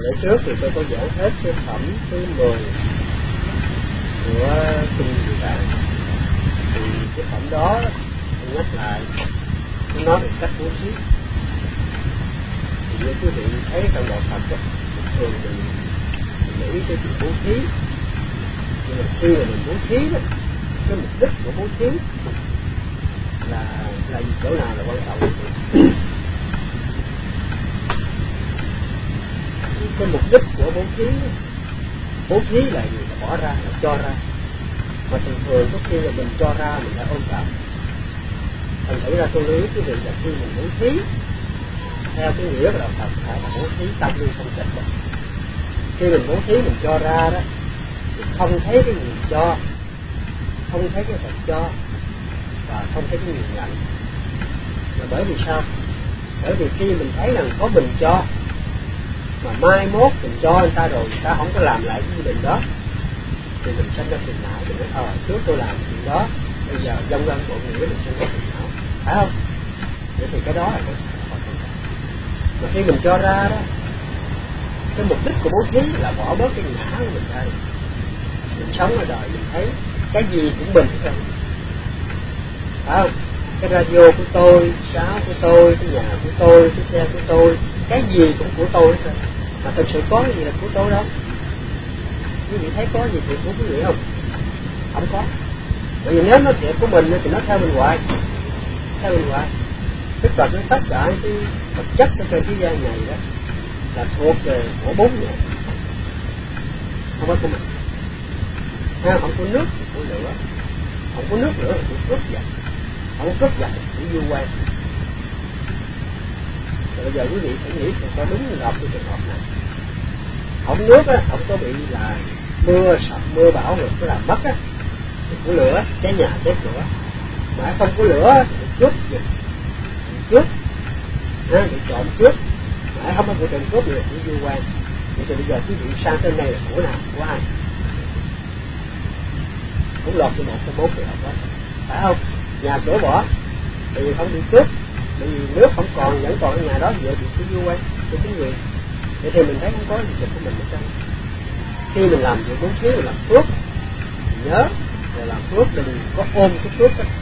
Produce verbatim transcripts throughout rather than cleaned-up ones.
Lễ trước thì tôi có giảng hết cái phẩm thứ mười của kinh Địa Tạng. Thì cái phẩm đó tôi nhắc lại, tôi nói về cách bố thí. Thì như quý vị thấy trong đạo Phật đó, thường mình để ý cái chuyện bố thí. Nhưng mà khi mà mình bố thí đó, cái mục đích của bố thí là là gì, chỗ nào là quan trọng? Cái mục đích của bố thí, bố thí là gì? Là bỏ ra, là cho ra. Mà thường thường có khi là mình cho ra mình đã ôm vào. Thành thử ra tôi lưu ý quý vị là khi mình bố thí theo cái nghĩa của đạo Phật phải là bố thí tâm linh không trật đó. Khi mình bố thí mình cho ra đó thì không thấy cái người cho, không thấy cái vật cho và không thấy cái người nhận. Là bởi vì sao? Bởi vì khi mình thấy rằng có mình cho mà mai mốt mình cho người ta rồi người ta không có làm lại cái quy định đó thì mình sanh ra phiền não. Thì nói ờ trước tôi làm chuyện đó, bây giờ dông lên bộ nghĩa mình sanh ra phiền não, phải không? Vậy thì cái đó là cái mà khi mình cho ra đó, cái mục đích của bố thí là bỏ bớt cái ngã của mình ra đi. Mình sống ở đời mình thấy cái gì cũng mình hết, phải không? Cái radio của tôi, cái áo của tôi, cái nhà của tôi, cái xe của tôi, cái gì cũng của tôi hết. Mà thực sự có cái gì là của tôi đâu? Quý vị thấy có gì thì của quý vị không? Không có. Bởi vì nếu nó chuyện của mình thì nó theo mình hoài, theo mình hoài. Tức là cái tất cả cái vật chất ở trên thế gian này đó là thuộc về của bốn nhà, không phải của mình. Ha, không có nước thì của lửa, không có nước nữa thì của cướp giật, không có cướp giật thì của du quan. Rồi bây giờ quý vị phải nghĩ xem có đúng hợp cái trường hợp này. Không nước á, không có bị là mưa sập mưa bão rồi có làm mất á thì của lửa, cháy nhà cháy cửa. Mà không có lửa thì cướp giật, cướp, ha, bị trộm cướp. Mà không có vụ trộm cướp được của du quan. Vậy thì bây giờ quý vị sang tên này là của nào, của ai? Cũng lọt cho một trong bốn trường hợp đó, phải không? Nhà cửa bỏ, tại vì không bị cướp, bởi vì nước không còn, vẫn còn ở nhà đó, vậy thì của du quan, của chính quyền. Vậy thì mình thấy không có gì của mình ở trong. Khi mình làm việc bố thí, mình làm phước, mình nhớ là làm phước đừng có ôm cái phước đó.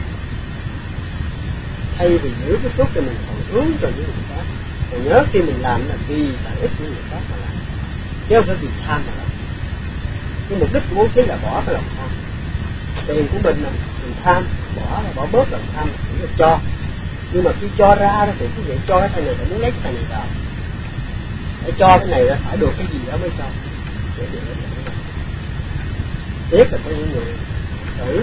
Thay vì giữ cái phước thì mình còn hướng cho những người khác. Mình nhớ khi mình làm là vì lợi ích của người khác mà làm, chứ không phải vì tham mà làm. Cái mục đích của bố thí là bỏ cái lòng tham. Tiền của mình là mình tham, bỏ là bỏ bớt lòng tham, chỉ là cho. Nhưng mà khi cho ra đó thì quý vị cho cái thằng này phải muốn lấy cái thằng này vào. Để cho cái này là phải được cái gì đó mới cho. Để được cái này đó. Tiếc là có những người thử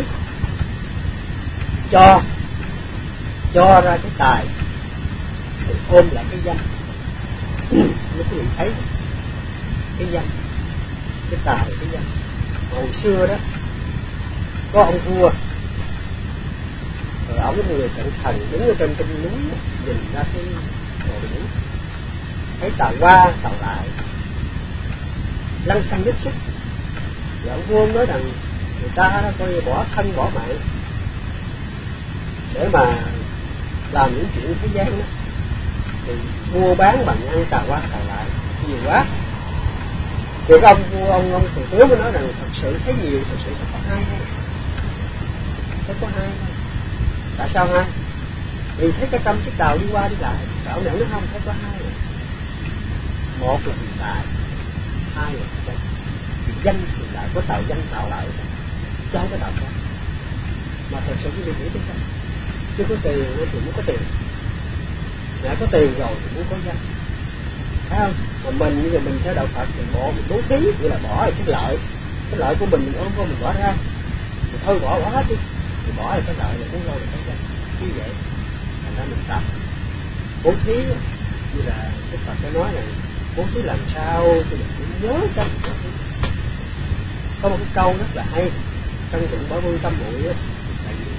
cho cho ra cái tài thì ôm lại cái danh. Nếu quý vị thấy cái danh, cái tài cái danh. Hồi xưa đó có ông vua rồi ông người cận thần đứng ở trên trên núi nhìn ra cái đồi núi, thấy tàu qua tàu lại lăn xăng đứt xích. Rồi ông vua nói rằng người ta đó coi như bỏ thân bỏ mạng để mà làm những chuyện thế gian đó, thì mua bán bằng ăn tàu qua tàu lại nhiều quá. Thì cái ông vua ông ông thủ tướng mới nói rằng thật sự thấy nhiều, thật sự có hai thôi, thấy có hai thôi. Tại sao hai? Vì thấy cái trăm chiếc tàu đi qua đi lại, và ông nhận nó không thấy có hai rồi. Một là hiện tại, hai là danh. Thì danh thì lại có tàu danh tàu lại, chứ không có tàu khác. Mà thật sự quý vị nghĩ thế sao? Chứ có tiền thì muốn có tiền, đã có tiền rồi thì muốn có danh, thấy không? Mà mình bây giờ mình theo đạo Phật thì bỏ mình bố thí, nghĩa là bỏ cái lợi, cái lợi của mình mình ôm vô mình bỏ ra, thì thôi bỏ bỏ hết đi, thì bỏ là cái lợi là muốn lo được cái danh, như vậy. Thành ra mình tập bố thí như là Đức Phật đã nói rằng bố thí làm sao thì mình cũng nhớ cách bố thí. Có một cái câu rất là hay trong tụng Bảo Vương Tâm Muội á, là gì?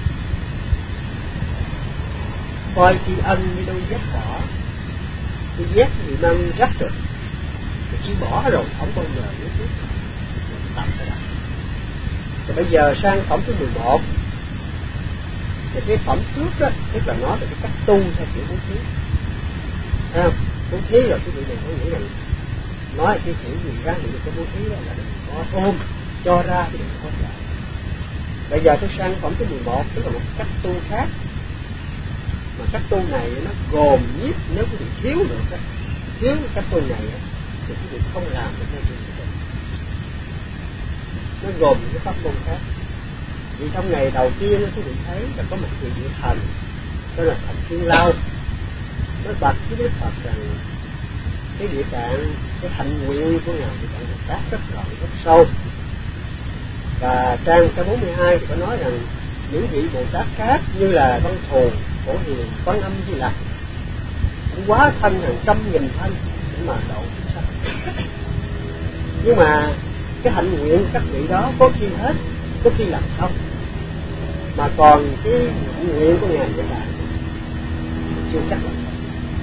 Coi tri ân như đôi dép bỏ, cái dép thì mang rách rồi, thì chỉ bỏ rồi không bao giờ nhớ tiếp. Mình tập cái đó. Thì bây giờ sang phẩm thứ mười một. Thì cái phẩm trước đó, tức là nói về cái cách tu theo kiểu bố thí. Thấy không? Bố thí rồi quý vị đừng có nghĩ rằng nói nhỏ thì hiểu gì ra thì cái bố thí là đừng có ôm cho ra thì đừng có lại. Bây giờ tôi sang phẩm thứ mười một, tức là một cách tu khác. Mà cách tu này nó gồm nhất, nếu quý vị thiếu được đó, thiếu cách tu này đó, thì quý vị không làm được cái gì hết. Nó gồm những cái pháp môn khác. Vì trong ngày đầu tiên quý vị thấy là có một vị vị thần, đó là thần Thiên Lao, nó bạch với Đức Phật rằng cái địa tạng, cái hạnh nguyện của ngài địa tạng Bồ Tát rất rộng rất sâu. Và trang một trăm bốn mươi hai thì có nói rằng những vị Bồ Tát khác như là Văn Thù, Phổ Hiền, Quán Âm Di Lặc cũng quá thân hàng trăm nghìn thân để mà độ chúng sanh. Nhưng mà cái hạnh nguyện các vị đó có khi hết, có khi làm xong, mà còn cái hạnh nguyện của ngài địa tạng chưa chắc là xong.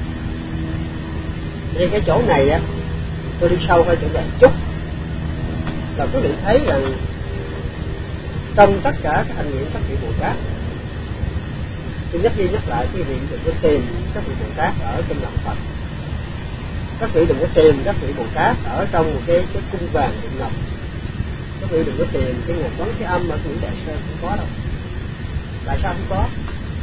Nên cái chỗ này á, tôi đi sâu hơi chỗ này chút là quý vị thấy rằng trong tất cả các hạnh nguyện các vị Bồ Tát, tôi nhắc đi nhắc lại quý vị đừng có tìm các vị Bồ Tát ở trong lòng Phật, các vị đừng có tìm các vị Bồ Tát ở trong một cái, cái cung vàng điện ngọc, các vị đừng có tìm cái ngài Quán Thế Âm ở Ngũ Đại Sơn, không có đâu. Tại sao không có?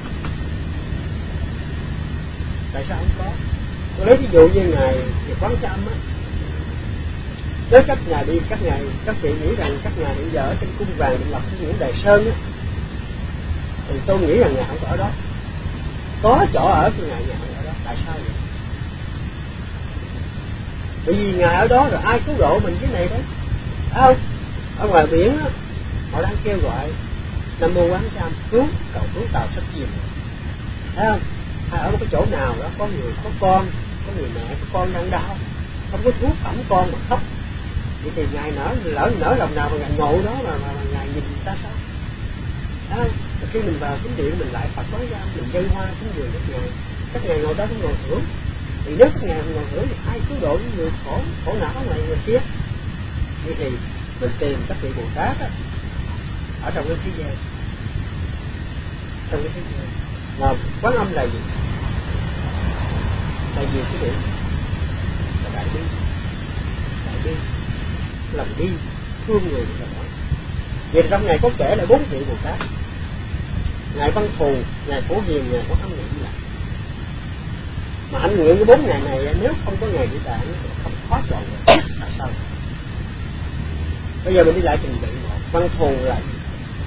Tại sao không có? Tôi lấy ví dụ như ngài ngài Quán Thế Âm á, nếu các ngài đi, các ngài, các vị nghĩ rằng các ngài hiện giờ ở trên cung vàng điện ngọc của Ngũ Đại Sơn á, thì tôi nghĩ rằng ngài không có ở đó. Có chỗ ở của ngài, ngài không ở đó. Tại sao vậy? Bởi vì ngài ở đó rồi ai cứu độ mình cái này đấy, phải không? Ở ngoài biển á, họ đang kêu gọi Nam Mô Quán Thế Âm cứu, cầu cứu tàu sắp chìm, thấy không? Hay ở một cái chỗ nào đó có người có con, có người mẹ có con đang đau, không có thuốc ẩm con mà khóc, vậy thì ngài nở lỡ nở lòng nào mà ngài ngộ đó mà, mà, mà ngài nhìn người ta sao? Thấy không? Rồi khi mình vào chính điện mình lại Phật Quán Thế Âm, mình dâng hoa cúng dường các ngài, các ngài ngồi đó cũng ngồi hưởng. Thì nếu các ngài ngồi hưởng thì ai cứu độ những người khổ khổ não ngoài người kia? Vậy thì mình tìm các vị Bồ Tát á, ở trong cái thế gian, trong cái thế gian mà Quán Âm là gì? Là gì quý vị? Là đại bi, đại bi, lòng bi, thương người là đó. Vậy trong này có kể là bốn vị Bồ Tát: ngài Văn Thù, ngài Phổ Hiền, ngài Quán Âm, ngài Di Lặc. Mà hạnh nguyện của bốn ngài này nếu không có ngài địa tạng thì không khó trọn được. Tại sao? Bây giờ mình đi lại trình bày một. Văn Thù là gì?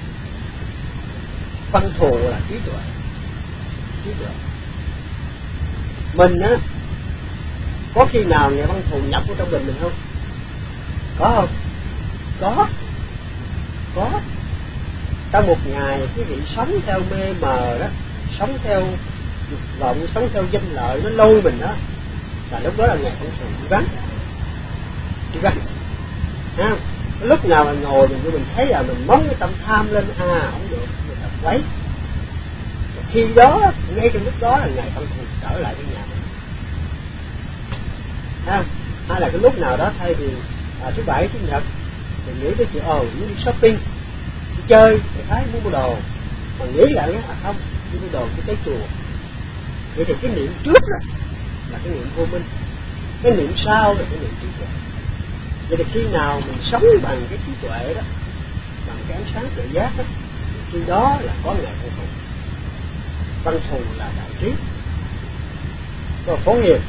Văn Thù là trí tuệ, trí tuệ. Mình á, có khi nào ngài Văn Thù nhập vào trong mình mình không? Có không? Có, có. Trong một ngày quý vị sống theo mê mờ đó, sống theo dục vọng, sống theo danh lợi, nó lôi mình đó, là lúc đó là ngài Văn Thù đi vắng, đi vắng. À, lúc nào mà ngồi mình mình thấy là mình móng cái tâm tham lên, à không được, mình tập lấy. Khi đó, ngay trong lúc đó là ngài Văn Thù trở lại với nhà mình. À, hay là cái lúc nào đó thay vì à, thứ bảy chủ nhật thì nghĩ tới chuyện ồ muốn đi shopping, đi chơi, thì thấy muốn mua đồ, mà nghĩ lại á, à không, đi mua đồ đi tới chùa. Vậy thì cái niệm trước đó là cái niệm vô minh, cái niệm sau là cái niệm trí tuệ. Vậy thì khi nào mình sống bằng cái trí tuệ đó, bằng cái ánh sáng tự giác đó, thì khi đó là có ngài Văn Thù. Văn Thù là đại trí. Còn Phổ Hiền,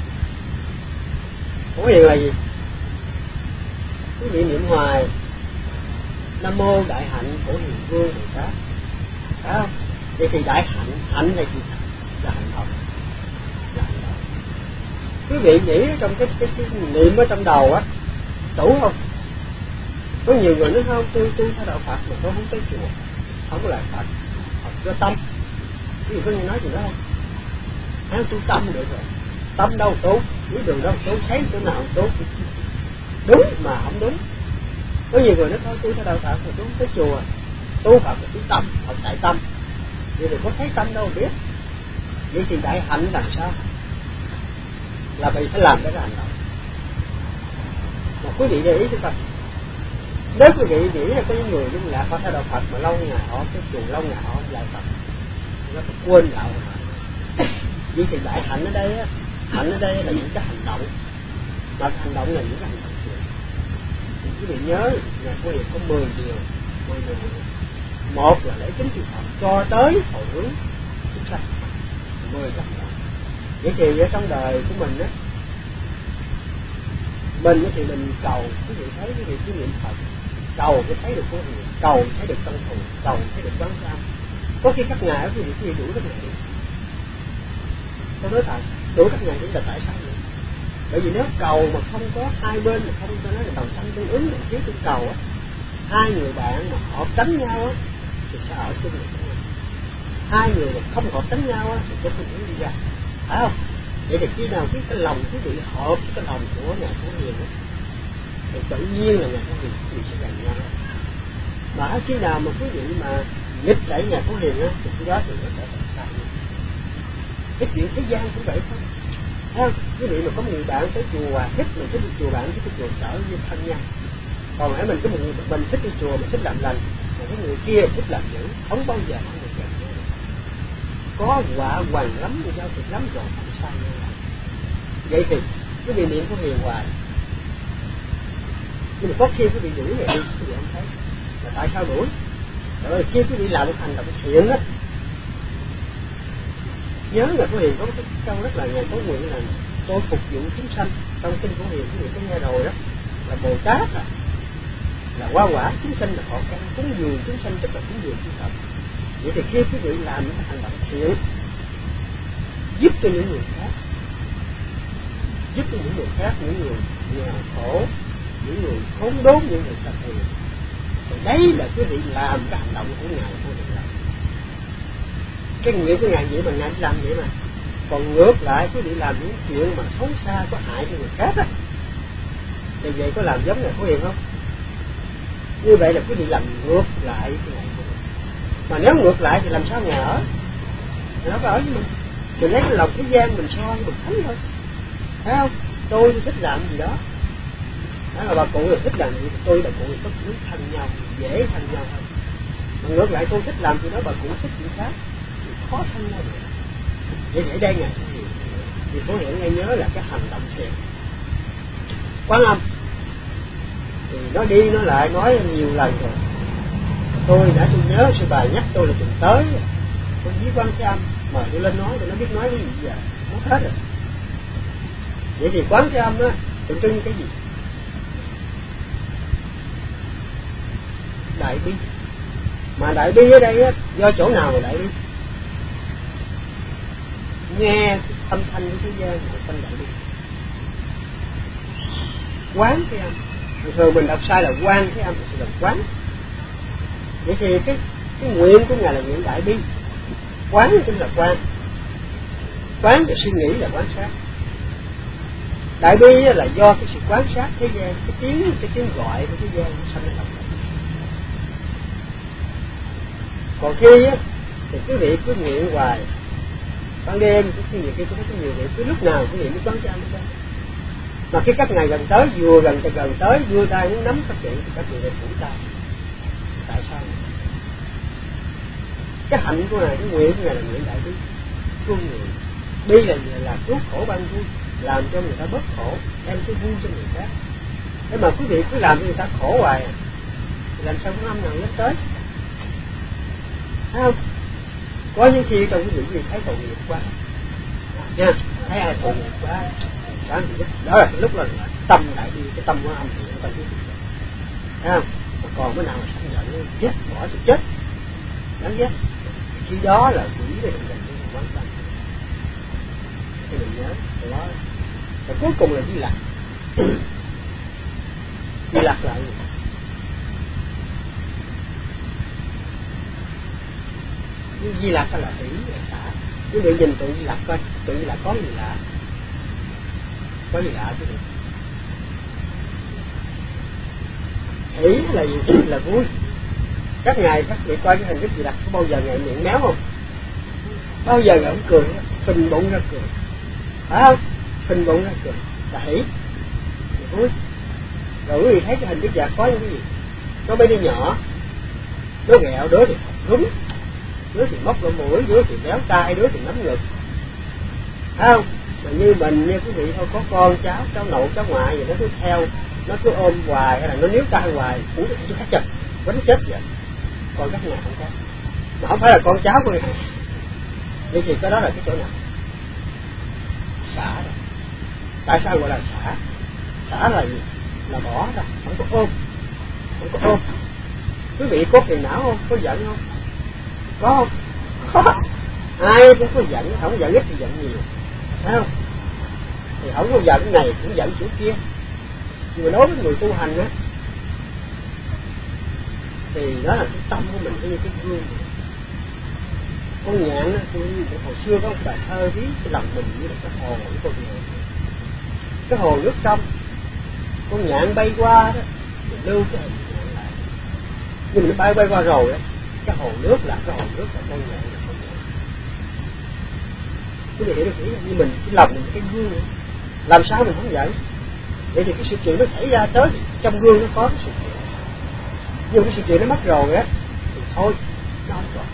Phổ Hiền là gì? Quý vị niệm hoài Nam Mô Đại Hạnh Phổ Hiền Vương Bồ Tát, phải không? Vậy thì đại hạnh, hạnh là gì? Là hạnh Phật, là hạnh Phật. Quý vị nghĩ trong cái, cái, cái niệm ở trong đầu á, đủ không? Có nhiều người nói không, tôi tu theo đạo Phật mà tôi không tới chùa, không có lại Phật, Phật do tâm. Quý vị có nghe nói gì đó không? Hãy tu tâm được rồi, tâm đâu tu, dưới đường đâu tu, thấy chỗ nào tu, đúng mà không đúng. Có nhiều người nói thôi tu theo đạo Phật mà tôi không tới chùa, tu Phật là tu tâm, Phật tại tâm. Vậy thì có thấy tâm đâu biết. Vậy thì đại hạnh làm sao? Là vì phải làm cái hành động. Mà quý vị để ý chúng ta, nếu quý vị nghĩ là có những người liên lạc họ theo đạo Phật mà lâu ngày họ cái chùa lâu ngày họ không lại Phật, nó phải quên đạo mà. Vậy thì đại hạnh ở đây á, hạnh ở đây là những cái hành động, mà hành động là những hành động thiện. Thì quý vị nhớ nhà Phổ Hiền có mười điều, mười điều. Một là lễ kính chư Phật cho tới hồi hướng chúng sanh, mười cái hành động. Vậy thì ở trong đời của mình á, mình thì mình cầu, quý vị thấy quý vị cứ niệm Phật, cầu cái thấy được Phổ Hiền, cầu thấy được Tâm Phù, cầu thấy được Quán Âm. Có khi các ngài quý vị quý vị đủ các ngài đi. Tôi nói thật, đủ các ngài đi là tại sao vậy? Bởi vì nếu cầu mà không có hai bên, mà không có nói là đồng tâm tương ứng, đồng chiếu tương cầu á, hai người bạn mà họ tránh nhau á thì sẽ ở chung với nhau. Hai người mà không hợp tránh nhau á thì sẽ không đi ra, phải không? Vậy thì khi nào cái, cái lòng quý vị hợp cái lòng của nhà Phổ Hiền á, thì tự nhiên là nhà Phổ Hiền quý vị sẽ gần nhau. Mà khi nào mà quý vị mà nghịch lại nhà Phổ Hiền á thì khi đó thì nó sẽ thành sai. Cái chuyện thế gian cũng vậy thôi. Thấy không? Quý vị mà có một người bạn tới chùa thích, mình thích đi chùa, bạn thích đi chùa trở như thân nhau. Còn hãy mình có một người mình thích đi chùa, mình thích làm lành, mà cái người kia thích làm dữ, không bao giờ không được gần nhau. Có quả hoành lắm, giao thiệt lắm rồi không sai nhau lại. Vậy thì quý vị niệm Phổ Hiền hoài, nhưng mà có khi quý vị đuổi rồi đi, quý vị không thấy. Là tại sao đuổi? Rồi khi quý vị làm một hành động thiện á, nhớ là Phổ Hiền có cái câu rất là ngày tối nguyện là tôi phục vụ chúng sanh. Trong kinh Phổ Hiền quý vị có nghe rồi đó, là Bồ Tát à, là hoa quả chúng sanh là họ căn cúng dường chúng sanh, tức là cúng dường chư Phật. Vậy thì khi quý vị làm những hành động thiện giúp cho những người khác, giúp cho những người khác, những người nghèo khổ, những người khốn đốn, những người tập thiện, thì đấy là quý vị làm cái hành động của ngài Phổ Hiền làm. Cái nguyện của ngài vậy mà ngài làm vậy mà. Còn ngược lại quý vị làm những chuyện mà xấu xa có hại cho người khác á, thì vậy có làm giống ngài Phổ Hiền không? Như vậy là quý vị làm ngược lại cái ngài Phổ Hiền. Mà nếu ngược lại thì làm sao ngài ở? Nó có ở với mình. Mình lấy cái lòng thế gian mình so với mình thánh thôi. Thấy không? Tôi thích làm gì đó. Đó là bà cụ là thích làm gì, tôi bà cụ là thích muốn thân nhau, dễ thân nhau hơn. Mà ngược lại tôi thích làm gì đó, bà cụ thích chuyện khác, thì khó thân nhau được. Vậy để đây ngài Phổ Hiền, thì Phổ Hiền ngay nhớ là cái hành động thiện. Quán Âm thì nó đi nó lại nói nhiều lần rồi. Tôi đã tôi nhớ sư bà nhắc tôi là tuần tới tôi với Quán Thế Âm mời tôi lên nói, tôi nó biết nói cái gì giờ mất hết rồi. Vậy thì Quán Thế Âm á tượng trưng cái gì? Đại bi. Mà đại bi ở đây á, do chỗ nào mà đại bi? Nghe âm thanh của thế gian mà tâm đại bi. Quán Thế Âm, thường mình đọc sai là Quan Thế Âm, là quán. Vậy thì cái cái nguyện của ngài là nguyện đại bi. Quán chính là quan, quán là suy nghĩ, là quan sát. Đại bi là do cái sự quan sát thế gian, cái tiếng cái tiếng gọi của thế gian nó sanh ra. Còn khi á, thì quý vị cứ nguyện hoài, ban đêm cứ nhiều khi tôi thấy có nhiều vị cứ lúc nào quý vị mới quán cho anh đó. Mà khi các ngày gần tới, vừa gần từ gần tới, vừa tay muốn nắm các vị thì các vị lại phủ tay. Tại sao? Cái hạnh của ngài, cái nguyện của ngài là nguyện đại bi, thương người. Bi là là cứu khổ ban vui, làm cho người ta bớt khổ, đem cái vui cho người khác. Thế mà quý vị cứ làm cho người ta khổ hoài à, thì làm sao có năm nào đến tới? Thấy không? Có những khi trong quý vị quý vị thấy tội nghiệp quá, nha, thấy ai tội nghiệp quá, đó là cái lúc là tâm đại bi, cái tâm của âm thì nó tâm biết. Thấy không? Mà còn cái nào mà sẵn giận chết bỏ thì chết, đáng ghét. Khi đó là quỷ để mình dành cho mình quan tâm. Thì mình nhớ từ đó. Và cuối cùng là Di Lặc. Di Lặc là gì? Di Lặc là hỷ là xả. Quý vị nhìn tượng Di Lặc coi, tượng Di Lặc có gì lạ? Có gì lạ chứ được? Hỷ là gì? Là vui. Các ngài các vị coi cái hình thức Di Lặc có bao giờ ngài miệng méo không? Bao giờ ngài không cười, phình bụng ra cười, phải không? Phình bụng ra cười là hỷ, là vui. Rồi quý vị thấy cái hình thức Di Lặc có những cái gì? Có mấy đứa nhỏ, đứa ghẹo, đứa thì cứng, đứa thì móc lỗ mũi, đứa thì béo tai, đứa thì nắm ngực, phải không? mà như mình như quý vị thôi, có con cháu cháu nội cháu ngoại gì nó cứ theo, nó cứ ôm hoài, hay là nó níu tay hoài, cũng cứ hết chật quánh chết vậy. Còn các nhà không có, mà không phải là con cháu của người này. Vậy thì cái đó là cái chỗ nào? Xả đó. Tại sao gọi là xả? Xả là gì? Là bỏ đó, không có ôm, không có ôm. Quý vị có phiền não không? Có giận không? Có không? Có. Ai cũng có giận, không giận ít thì giận nhiều, thấy không? Thì không có giận này cũng giận chỗ kia. Nhưng mà đối với người tu hành á, thì đó là cái tâm của mình, như cái gương. Con nhạn á, tôi hồi xưa có một bài thơ viết cái lòng mình như là cái hồ của con nhạn. Cái hồ nước trong, con nhạn bay qua đó, mình lưu cái hình nhạn lại. Nhưng mà nó bay bay qua rồi á, cái hồ nước là cái hồ nước, là con nhạn là con nhạn. Quý vị hiểu được ý như mình, cái lòng mình cái gương nữa. Làm sao mình không vậy? Vậy thì cái sự kiện nó xảy ra tới thì trong gương nó có cái sự kiện. Nhưng cái sự kiện nó mất rồi á thì thôi, nó không còn.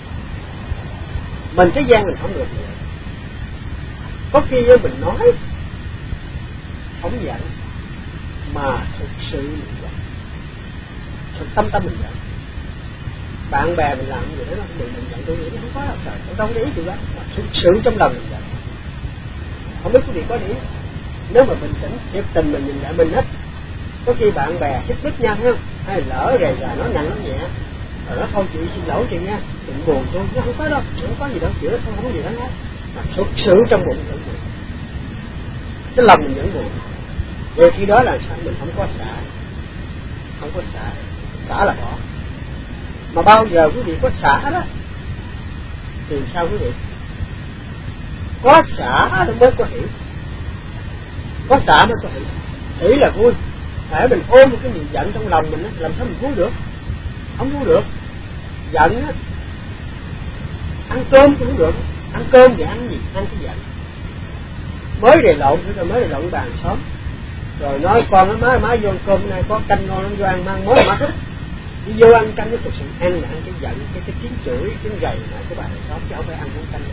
Mình thế gian mình không được vậy. Có khi mình nói không giận, mà thực sự mình giận, thực tâm tâm mình giận. Bạn bè mình làm gì đó nó không bị mình giận, tôi nghĩ nó không có đâu trời, tôi không để ý chuyện đó, mà thực sự trong lòng mình giận. Không biết quý vị có để ý, nếu mà bình tĩnh, thiệt tình mình nhìn lại mình hết. Có khi bạn bè xích mích nhau thấy không? Hay lỡ rầy rà nói nặng nói nhẹ, rồi nó thôi chị xin lỗi chị nha, đừng buồn tôi, nó không có đâu, không có gì đâu, chuyện đó không có gì đó hết. Mà thực sự trong bụng vẫn buồn, cái lòng mình vẫn buồn. Vậy khi đó là sao? Mình không có xả, không có xả, xả là bỏ. Mà bao giờ quý vị có xả đó thì sao quý vị? Có xả nó mới có hiểu, có xả mới có hiểu. Hiểu là vui. Hãy mình ôm một cái niềm giận trong lòng mình á, làm sao mình vui được? Không vui được. Giận á, ăn cơm cũng không được. Ăn cơm thì ăn gì? Ăn cái giận. Mới đề lộn, rồi mới đề lộn bàn xóm, rồi nói con nó má má vô ăn cơm nay có canh ngon lắm, vô ăn mang món má thích. Đi vô ăn canh, cái thực sự ăn là ăn cái giận, cái cái tiếng chửi, tiếng gầy lại của bà hàng xóm, chứ không phải ăn món canh.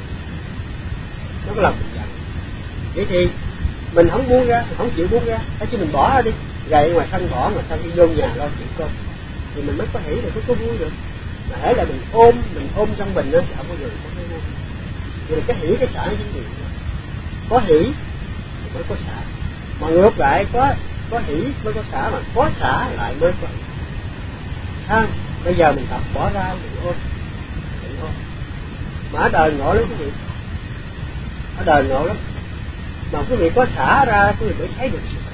Nó có lòng mình giận. Vậy thì mình không buông ra, mình không chịu buông ra, phải chứ mình bỏ ra đi, gậy ngoài sân bỏ, mà sao đi vô nhà lo chuyện cơm, thì mình mới có hỉ được, có vui được. Mà hễ là mình ôm, mình ôm trong mình đó, thì không bao giờ có cái vui. Vậy là cái hỉ cái xả chính gì? Có hỉ thì mới có xả, mà ngược lại có có hỉ mới có xả, mà có xả lại mới có hỉ. Ha, bây giờ mình tập bỏ ra, mình ôm, mình ôm. Mà ở đời ngộ lắm quý vị, ở đời ngộ lắm. Mà quý vị có xả ra, quý vị mới thấy được sự thật.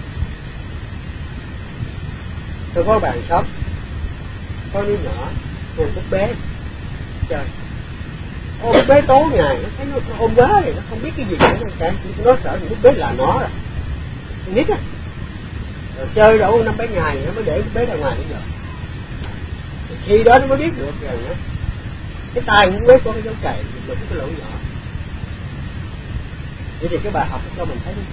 Tôi có bàn xóm, có đứa nhỏ, ôm búp bế, trời, ôm búp bế tối ngày, nó thấy nó, nó ôm quá thì nó không biết cái gì nữa, nó, nó sợ búp bế là nó rồi, con nít á, rồi chơi đâu năm bảy ngày nó mới để búp bế ra ngoài bây giờ. Khi đó nó mới biết được rằng đó, cái tay cũng mới có cái dấu chày, mà cái lỗ nhỏ. Vậy thì cái bài học cho mình thấy đi.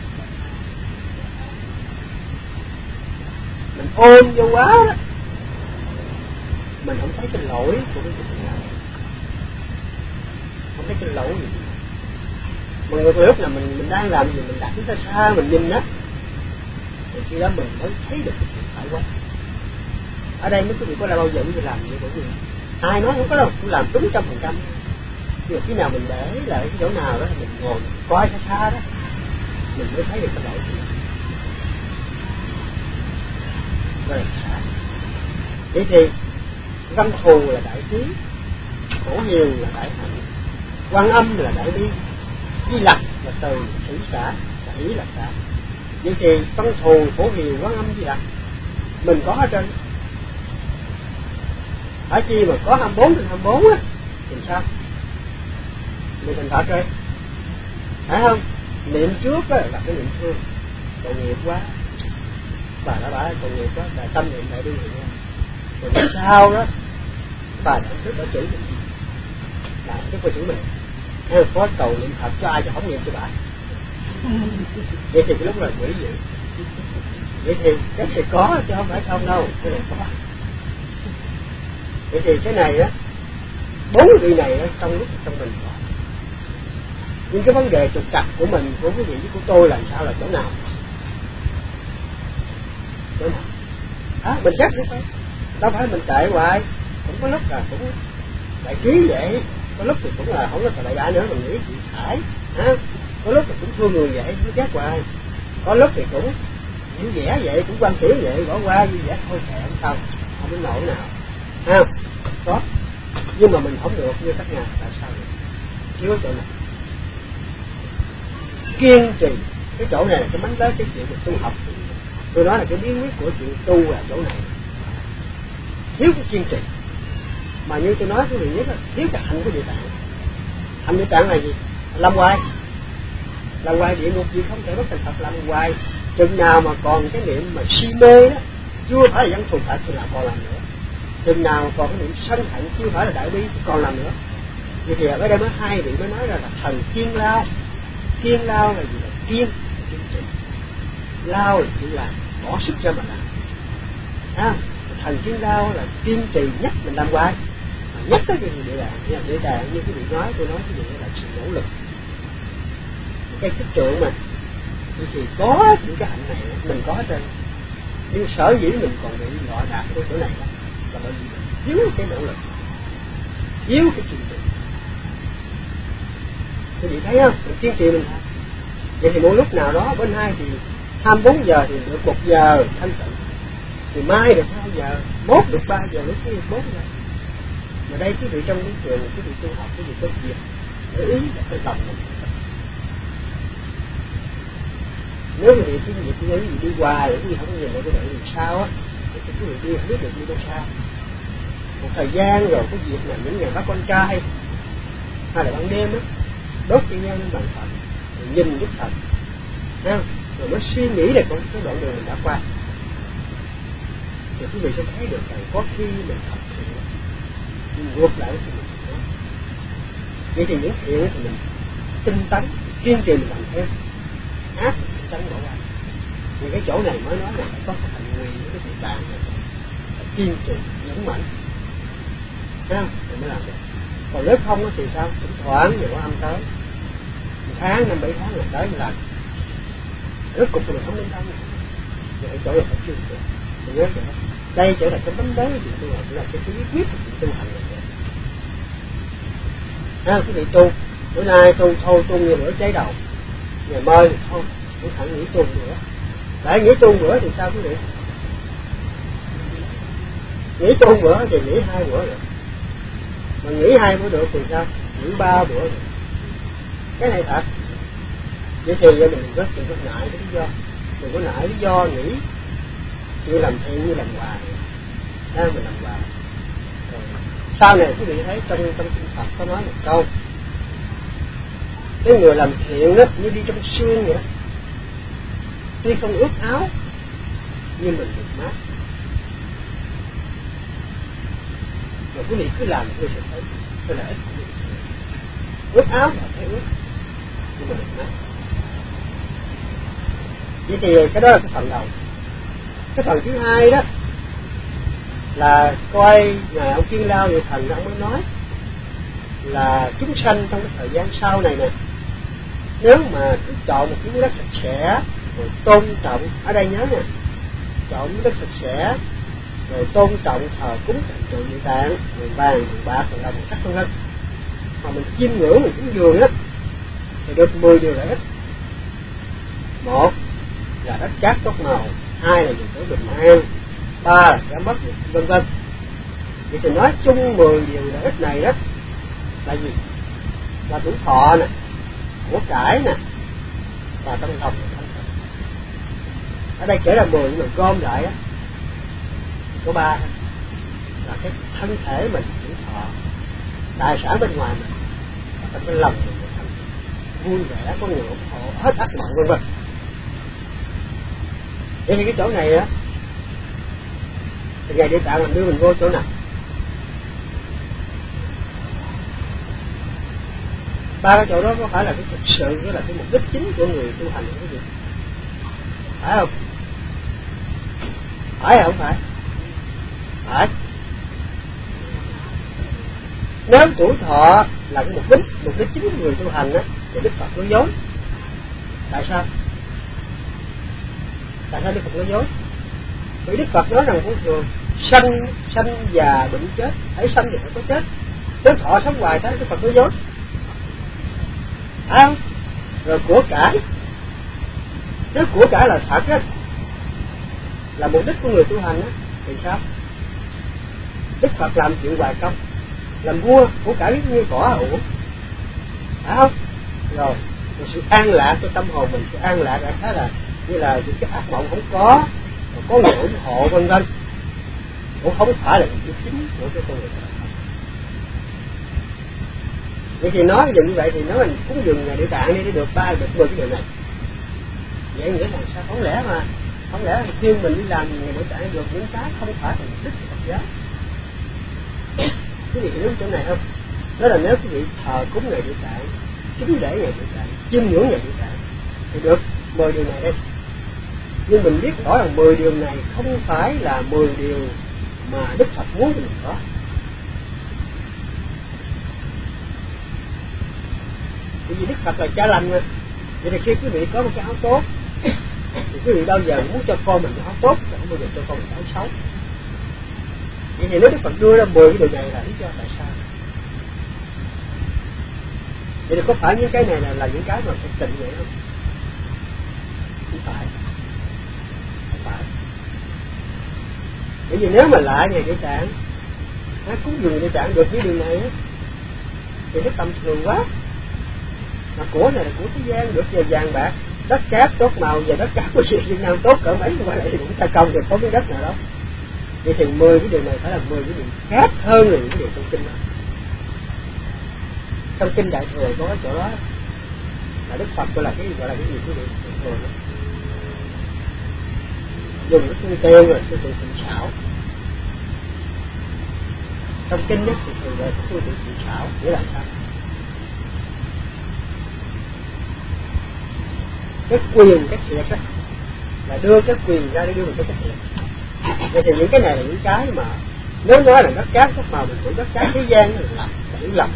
Mình ôm vô quá đó, mình không thấy cái lỗi của cái chuyện này, không thấy cái lỗi gì. Mà ngược lúc là mình mình đang làm gì, mình đặt chúng ta xa, mình nhìn đó, thì khi đó mình mới thấy được cái chuyện phải quá. Ở đây mấy quý vị có là bao giờ quý vị làm như vậy gì? Ai nói không có đâu, tôi làm đúng trăm phần trăm. Nhưng mà khi nào mình để lại cái chỗ nào đó, mình ngồi coi xa xa đó, mình mới thấy được cái lỗi của mình. Rồi xả. Vậy thì văn thù là đại trí, khổ hiền là đại hạnh, quan âm là đại bi, di lặc là từ, thủy xả, hỷ là xả. Vậy thì văn thù, khổ hiền, quan âm, di lặc mình có ở trên. Phải chi mà có hai mươi bốn trên hai mươi bốn á thì sao? Mình thành Phật rồi, phải không? Niệm trước á là cái niệm thương, tội nghiệp quá, bà đã bảo tội nghiệp quá, bà tâm niệm lại đi niệm nha. Rồi niệm sau đó, bà đã trước đã chửi mình, bà trước có chửi mình, hay có cầu niệm Phật cho ai cho không niệm cho bà. Vậy thì cái lúc là quỷ vậy. Vậy thì cái này có chứ không phải không đâu, cái này có. Vậy thì cái này á, bốn vị này á, trong lúc trong mình có, Nhưng cái vấn đề trục trặc của mình, của quý vị với của tôi là sao, là chỗ nào? Chỗ nào? À, mình xét như thế. Đâu phải mình chạy hoài, cũng có lúc là cũng đại trí vậy, có lúc thì cũng là không có thời đại đại nữa, mình nghĩ chị phải, à, có lúc thì cũng thương người vậy, nó ghét hoài, có lúc thì cũng vui vẻ vậy, cũng quan sĩ vậy, bỏ qua vui vẻ thôi kệ không sao, không có nổi nào, ha, có, nhưng mà mình không được như các nhà, tại sao vậy? Thiếu chỗ này, kiên trì, cái chỗ này là cái bánh lớn cái chuyện mình tu học, tôi nói là cái bí quyết của chuyện tu là chỗ này, thiếu cái kiên trì. Mà như tôi nói quý vị nhất là thiếu cái hạnh của địa tạng. Hạnh địa tạng là gì? Làm hoài, làm hoài địa ngục gì không thể bất thành Phật, làm hoài. Chừng nào mà còn cái niệm mà si mê đó, chưa phải là dân thù phạt thì là còn làm nữa. Chừng nào còn cái niệm sân hận chưa phải là đại bi thì còn làm nữa. Vậy thì ở đây mới hai vị mới nói ra là thần kiên lao. Kiên lao là gì? Là kiên, kiên trì. Lao là chịu làm, bỏ sức ra mà làm. À, thần kiên lao là kiên trì nhất mình làm hoài. Nhất cái gì địa đàng, địa đàng như cái vị nói, tôi nói cái gì là sự nỗ lực. Cái kích trượng mà, thì có những cái hạnh này mình có hết trơn. Nhưng sở dĩ mình còn bị ngọ đạt cái chỗ này đó, là bởi vì mình thiếu cái nỗ lực, thiếu cái trình độ. Quý vị thấy không? Mình kiên trì mình làm. Vậy thì mỗi lúc nào đó bên hai thì hai mươi bốn giờ thì được một giờ thanh tịnh, thì mai được hai giờ, mốt được ba giờ, lúc kia được bốn giờ. Mà đây quý vị trong cái trường, quý vị tu học, quý vị có việc để ý là cái lòng mình. Nếu quý vị quý vị quý vị đi qua để quý vị không có nhìn lại cái đoạn làm sao á, thì quý vị đi không biết được đi đâu xa. Một thời gian rồi cái việc này những ngày bắt con trai hay là ban đêm á, đốt cây nhang lên bàn Phật, rồi nhìn Đức Phật, rồi mới suy nghĩ lại con cái đoạn đường mình đã qua, thì quý vị sẽ thấy được rằng có khi mình thật thiện, nhưng ngược lại thì mình không. Vậy thì những thiện thì mình tinh tấn, kiên trì mình làm theo, ác thì tinh tấn bỏ qua. Thì cái chỗ này mới nói là phải có cái hành nguyện với cái địa tạng này, phải kiên trì, nhẫn mạnh, thấy không? Thì mới làm được. Còn nếu không thì sao? Thỉnh thoảng thì có âm tới, một tháng, năm bảy tháng là tới một lần. Rốt cục thì mình không đến đâu. Vậy cái chỗ này phải kiên trì. Mình nhớ vậy. Đây trở thành cái bánh lớn của chuyện tu hành, là cái bí quyết của chuyện tu hành này. À, quý vị tu, bữa nay tu thôi tu như bữa cháy đầu, ngày mai thì thôi, cũng thẳng nghỉ tu nữa. Lại nghỉ tu bữa thì sao quý vị? Nghỉ tu bữa thì nghỉ hai bữa rồi. Mà nghỉ hai bữa được thì sao? Nghỉ ba bữa rồi. Cái này thật. Vậy thì mình đừng có, đừng có nại cái lý do, đừng có nại lý do nghỉ. Như làm thiện như làm hoài, đó mình làm hoài. Sau này quý vị thấy trong trong kinh Phật có nói một câu, cái người làm thiện đó như đi trong sương vậy, tuy không ướt áo nhưng mình được mát. Rồi quý vị cứ làm quý vị sẽ thấy cái lợi ích của mình. Ướt áo là thấy ướt nhưng mà được mát. Vậy thì cái đó là cái phần đầu. Cái phần thứ hai đó là coi ngài ông Kiên Lao Vị Thần ông mới nói là chúng sanh trong cái thời gian sau này nè, nếu mà cứ chọn một miếng đất sạch sẽ rồi tôn trọng, ở đây nhớ nè, chọn miếng đất sạch sẽ rồi tôn trọng thờ cúng tượng Địa Tạng, rồi vàng, rồi bạc, rồi đồng sắt vân vân, mà mình chiêm ngưỡng mình cúng dường á thì được mười điều lợi ích. Một là đất cát tốt màu, hai là nhiều chỗ bình an, ba là giảm mất vân vân. Vậy thì nói chung mười điều lợi ích này đó là gì? Là tuổi thọ nè, của cải nè, và tâm lòng thanh tịnh. Ở đây kể là mười, nhưng mà gom lại á có ba thôi, là cái thân thể mình, tuổi thọ, tài sản bên ngoài mình, và cái lòng mình được thanh tịnh, vui vẻ, có người ủng hộ, hết ác mộng vân vân. Vậy thì cái chỗ này á, thì ngài Địa Tạng mình đưa mình vô chỗ nào? Ba cái chỗ đó có phải là cái thực sự, cái là cái mục đích chính của người tu hành cái gì? Phải không? Phải hay không phải? Phải. Nếu tuổi thọ là cái mục đích, mục đích chính của người tu hành á, thì Đức Phật nói dối. Tại sao? Tại sao Đức Phật nói dối? Vì Đức Phật nói rằng con thường sanh sanh già bệnh chết, hãy sanh thì phải có chết. Nếu thọ sống hoài thế Đức Phật nói dối. Phải không? Rồi của cải, nếu của cải là thật á, là mục đích của người tu hành á, thì sao? Đức Phật làm chuyện hoài công, làm vua, của cải như cỏ ủ, phải không? Rồi, rồi sự an lạc cho tâm hồn mình, sự an lạc là khá là như là những cái ác mộng không có, có người ủng hộ vân vân, cũng không phải là mục đích chính của cái con người. Vậy thì nói như vậy thì nói mình cúng dường Ngài Địa Tạng đi để được ba được mười cái điều này. Vậy nghĩa là sao? Không lẽ mà không lẽ kêu mình đi làm Ngài Địa Tạng được những cái không phải là mục đích của Phật giáo? Quý vị hiểu chỗ này không? Đó là nếu quý vị thờ cúng Ngài Địa Tạng, kính lễ Ngài Địa Tạng, chiêm ngưỡng Ngài Địa Tạng thì được mười điều này đây. Nhưng mình biết rõ rằng mười điều này không phải là mười điều mà Đức Phật muốn mình có. Vì Đức Phật là cha lành mà. Vậy thì khi quý vị có một cái áo tốt thì quý vị bao giờ muốn cho con mình cái áo tốt, chứ không bao giờ cho con mình cái áo xấu. Vậy thì nếu Đức Phật đưa ra mười cái điều này là lý do tại sao? Vậy thì có phải những cái này là, là những cái mà phải tịnh vậy không? Không phải. Không phải. Bởi vì nếu mà lại Ngài Địa Tạng, nó cúng dường Địa Tạng được với điều này thì nó tầm thường quá. Mà của này là của thế gian, được về vàng bạc, đất cát tốt màu, và đất cát của Việt Nam tốt cỡ mấy mà lại cũng ta công thì có cái đất nào đó. Vậy thì mười cái điều này phải là mười cái điều khác hơn là những cái điều trong kinh đó. Trong kinh Đại Thừa có cái chỗ đó là Đức Phật gọi là cái gọi là cái gì cái điều Đại Thừa đó. Dùng cái phương tiện rồi phương tiện tình xảo. Trong kinh nhất thì thường gọi là phương tiện tình xảo, nghĩa là sao? Cái quyền cái thiệt á là đưa cái quyền ra để đưa mình cái thiệt. Vậy thì những cái này là những cái mà nếu nói là đất cát đất màu mình cũng đất cát thế gian là làm hiểu lầm.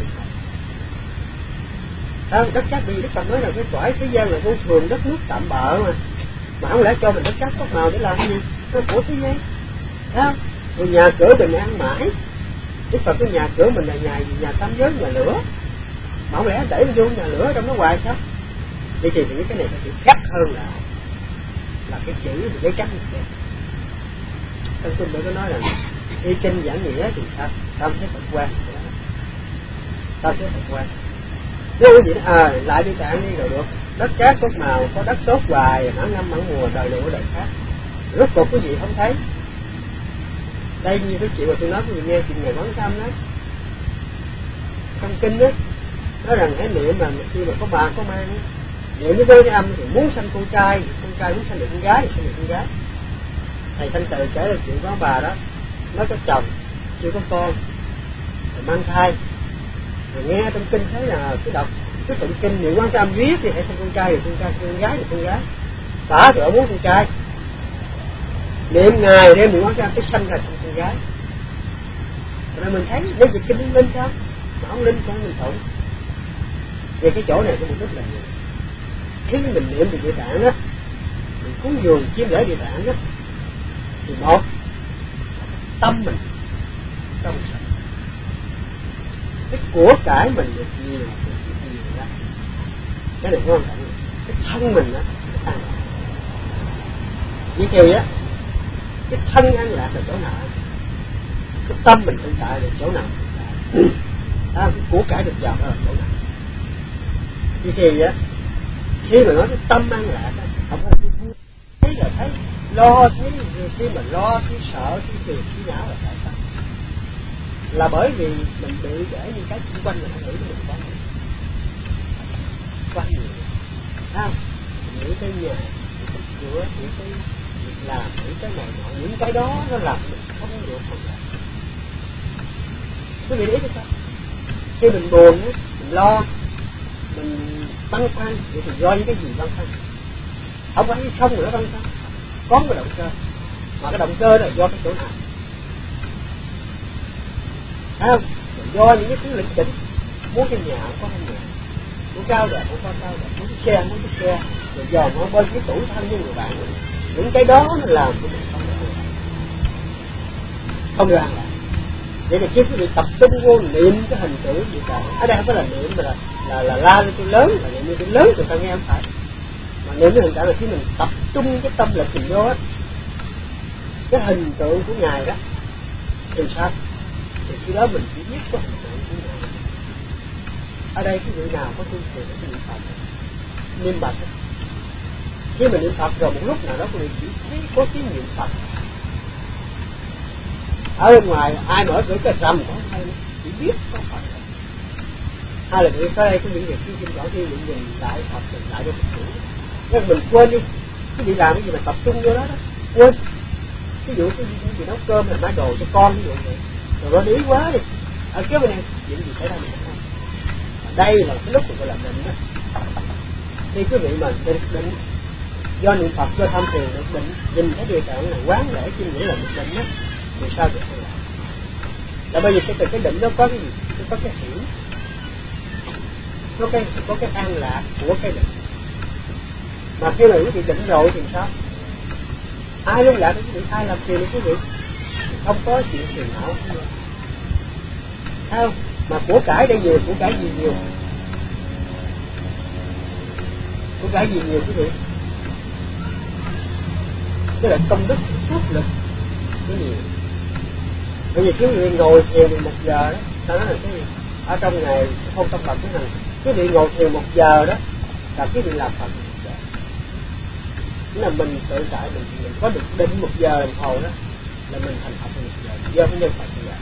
Đó, đất cát vì Đức Phật nói là cái cõi thế gian là vô thường, đất nước tạm bợ mà mà không lẽ cho mình đất cát đất màu để làm cái gì? Nó của thế gian, thấy không? Rồi nhà cửa mình ăn mãi. Đức Phật cái nhà cửa mình là nhà nhà tam giới, nhà lửa, mà không lẽ để mình vô nhà lửa trong nó hoài sao? Vậy thì những cái này phải khác hơn là là cái chữ và cái cách như thế. Trong kinh tôi có nói là y kinh giảng nghĩa thì sao? Tam thế Phật quan, tam thế Phật quan. Nếu quý vị à, lại Địa Tạng đi rồi được, đất cát tốt màu, có đất tốt hoài, mãn năm mãn mùa, đời này của đời khác. Rốt cuộc quý vị không thấy. Đây như cái chuyện mà tôi nói quý vị nghe chuyện Ngài Quán Tâm đó. Trong kinh đó nói rằng hãy niệm mà khi mà có bà có mang niệm với đôi cái âm thì muốn sanh con trai, con trai muốn sanh được con gái thì sanh được con gái. Thầy Thanh Từ kể là chuyện có bà đó mới có chồng chưa có con rồi mang thai, rồi nghe trong kinh thấy là cái đọc cái tụng kinh niệm Quán Tâm viết thì hãy sanh con trai rồi con trai, con gái rồi con gái. Bà thì muốn con trai, niệm ngày đêm niệm Quán Tâm cái sanh ra thành con gái. Rồi mình thấy nếu việc kinh linh sao mà không linh sao mình tụng. Về cái chỗ này cái mục đích là gì? Khi mình niệm về Địa Tạng á, mình cúng dường chiêm lễ Địa Tạng á, thì một tâm mình trong sạch, cái của cải mình được nhiều, được nhiều ra, cái này quan trọng. Cái thân mình á an lạc. Vậy thì á, cái thân an lạc là chỗ nào? Cái tâm mình tự tại là chỗ nào? À, cái của cải được giàu là chỗ nào? Vậy thì á, khi mà nói cái tâm an lạc á, không phải thấy là thấy lo, thấy khi mà lo, thấy sợ, thấy phiền, thấy não là tại sao? Là bởi vì mình bị để những cái xung quanh mình ảnh hưởng đến mình quá nhiều, quá nhiều, không? Những cái nhà, những cái cửa, những cái việc làm, những cái này nọ, những cái đó nó làm mình không được không được. Quý vị để ý được không? Khi mình buồn á, mình lo, mình băn khoăn, vậy thì do những cái gì băn khoăn? Không phải không nữa băn khoăn, có cái động cơ, mà cái động cơ đó là do cái chỗ nào? Thấy không? Rồi do những cái thứ lĩnh kỉnh, muốn cái nhà không có cái nhà, muốn cao đẹp không có cao đẹp, muốn xe không có xe, rồi giờ nó bên cái tủ thân với người bạn, những cái đó nó làm cho mình không được không được an lạc. Vậy thì khi quý vị tập trung vô niệm cái hình tượng gì cả, ở đây không phải là niệm mà là là là la lên tôi lớn, là niệm tôi lớn người ta nghe không phải, mà niệm cái hình tượng là khi mình tập trung cái tâm lực mình vô á, cái hình tượng của ngài đó thì sao? Thì khi đó mình chỉ biết cái hình tượng của ngài. Ở đây cái vị nào có tu thì có niệm Phật, niệm Phật. Khi mình niệm Phật rồi một lúc nào đó quý vị chỉ thấy có cái niệm Phật. Ở bên ngoài ai mở cửa cái rầm cũng hay, chỉ biết có Phật. Hay là người tới đây có những việc khi kinh rõ khi những nhìn lại Phật mình lại cho Phật chủ. Nhưng mình quên đi, cái gì làm cái gì mà tập trung vô đó đó, quên. Ví dụ cái gì, gì nấu cơm là买đồ cho con ví dụ vậy, rồi nó để ý quá đi. Ở kế bên này chuyện gì xảy ra mình không? Đây là cái lúc gọi là định đó. Khi quý vị mà định định do niệm Phật, do tham thiền được định, nhìn thấy địa tạng là quán lễ chiêm ngưỡng là một định đó, thì sao được hay là? Là bây giờ cái cái định đó có cái gì? Nó có cái hiểu, có cái có cái an lạc của cái định. Mà khi mà quý vị định rồi thì sao? Ai lúc lạc quý vị, ai làm phiền quý vị, không có chuyện phiền não không? Thấy không? Mà của cải đây nhiều, của cải gì nhiều? Của cải gì nhiều quý vị? Tức là công đức, phước lực cái nhiều. Bây giờ quý vị ngồi thiền một giờ đó, ta nói là cái gì? Ở trong ngày không tâm Phật của mình, quý vị ngồi thiền một giờ đó là quý vị làm Phật một giờ. Tức là mình tự tại mình, mình có được định một giờ đồng hồ đó là mình thành Phật một giờ, do cái nhân Phật như vậy.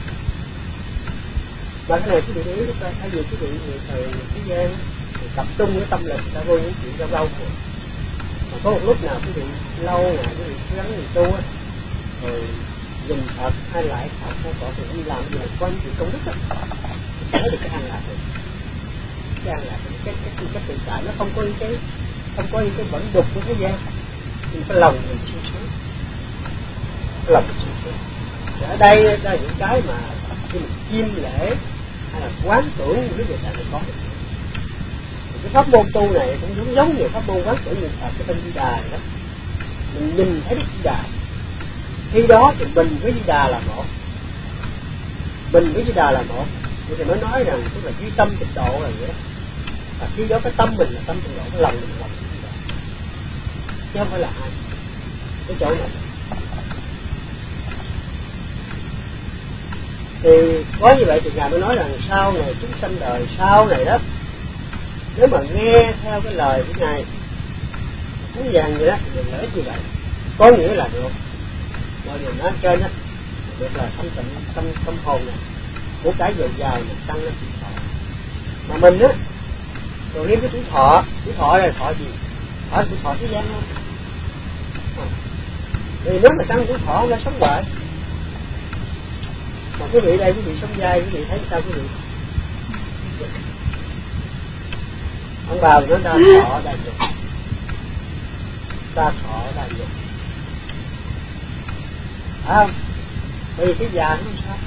Mà cái này quý vị để ý cho, thay vì quý vị người thời thế gian tập trung cái tâm lực ta vô những chuyện rau rau của. Mà có một lúc nào quý vị lâu ngày quý vị gắng người tu á, rồi nhìn Phật hay lại Phật hay có thể đi làm gì mà có những chuyện công đức á, sẽ thấy được cái an lạc này, cái an lạc, cái cái cái cái tự tại nó không có những cái không có những cái vẫn đục của thế gian, nhưng cái lòng mình sung sướng, cái lòng mình sung sướng. Ở đây là những cái mà khi mình chiêm lễ hay là quán tưởng những cái việc này mình có được. Cái pháp môn tu này cũng giống giống như pháp môn quán tưởng niệm Phật cái bên Di Đà này đó. Mình nhìn thấy Đức Di Đà, khi đó thì mình với Di Đà là một, mình với Di Đà là một, vậy thì mới nói rằng tức là duy tâm tịnh độ là vậy đó. Và khi đó cái tâm mình là tâm tịnh độ, cái lòng mình là lòng Di Đà, chứ không phải là ai cái chỗ này. Thì có như vậy thì ngài mới nói rằng sau này chúng sanh đời sau này đó, nếu mà nghe theo cái lời của ngài cũng vàng vậy đó thì mình lợi như vậy, có nghĩa là được mọi điều nói trên đó được là thanh tịnh tâm tâm hồn này, của cái dồi dào này tăng lên tuổi thọ. Mà mình á rồi riêng cái tuổi thọ, tuổi thọ này thọ gì? Thọ tuổi thọ thế gian không? À. Thì nếu mà tăng tuổi thọ là sống hoài. Mà quý vị đây quý vị sống dai, quý vị thấy sao quý vị? Ông bà nói ta thọ đa dục, ta thọ đa dục, phải không? Bởi vì cái già nó không sao.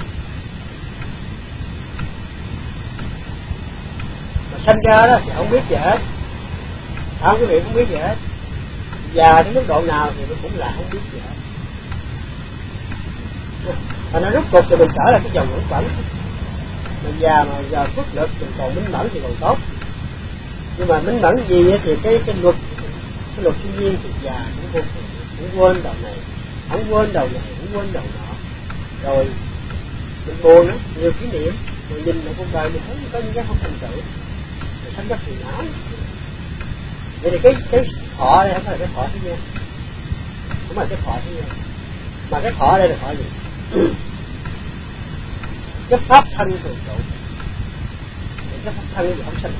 Mà sanh ra đó thì không biết gì hết, không, quý vị không biết gì hết. Già đến mức độ nào thì nó cũng là không biết gì hết. Và nó rút cục thì mình trở lại cái dòng ngũ quẩn. Mà già mà giờ phước lực mình còn minh mẫn thì còn tốt. Nhưng mà minh mẫn gì thì cái cái luật cái luật thiên nhiên thì già cũng vô cũng quên đầu này, không quên đầu này, không quên đầu nọ. Rồi mình buồn á, nhiều kỷ niệm, rồi nhìn lại cuộc đời mình thấy có những cái không thành tựu, rồi sanh ra phiền não. Vậy thì cái cái thọ đây không phải là cái thọ thế gian, không phải cái thọ thế gian, mà cái thọ đây là thọ gì? Cái pháp thân thường trụ, cái pháp thân thì không sanh.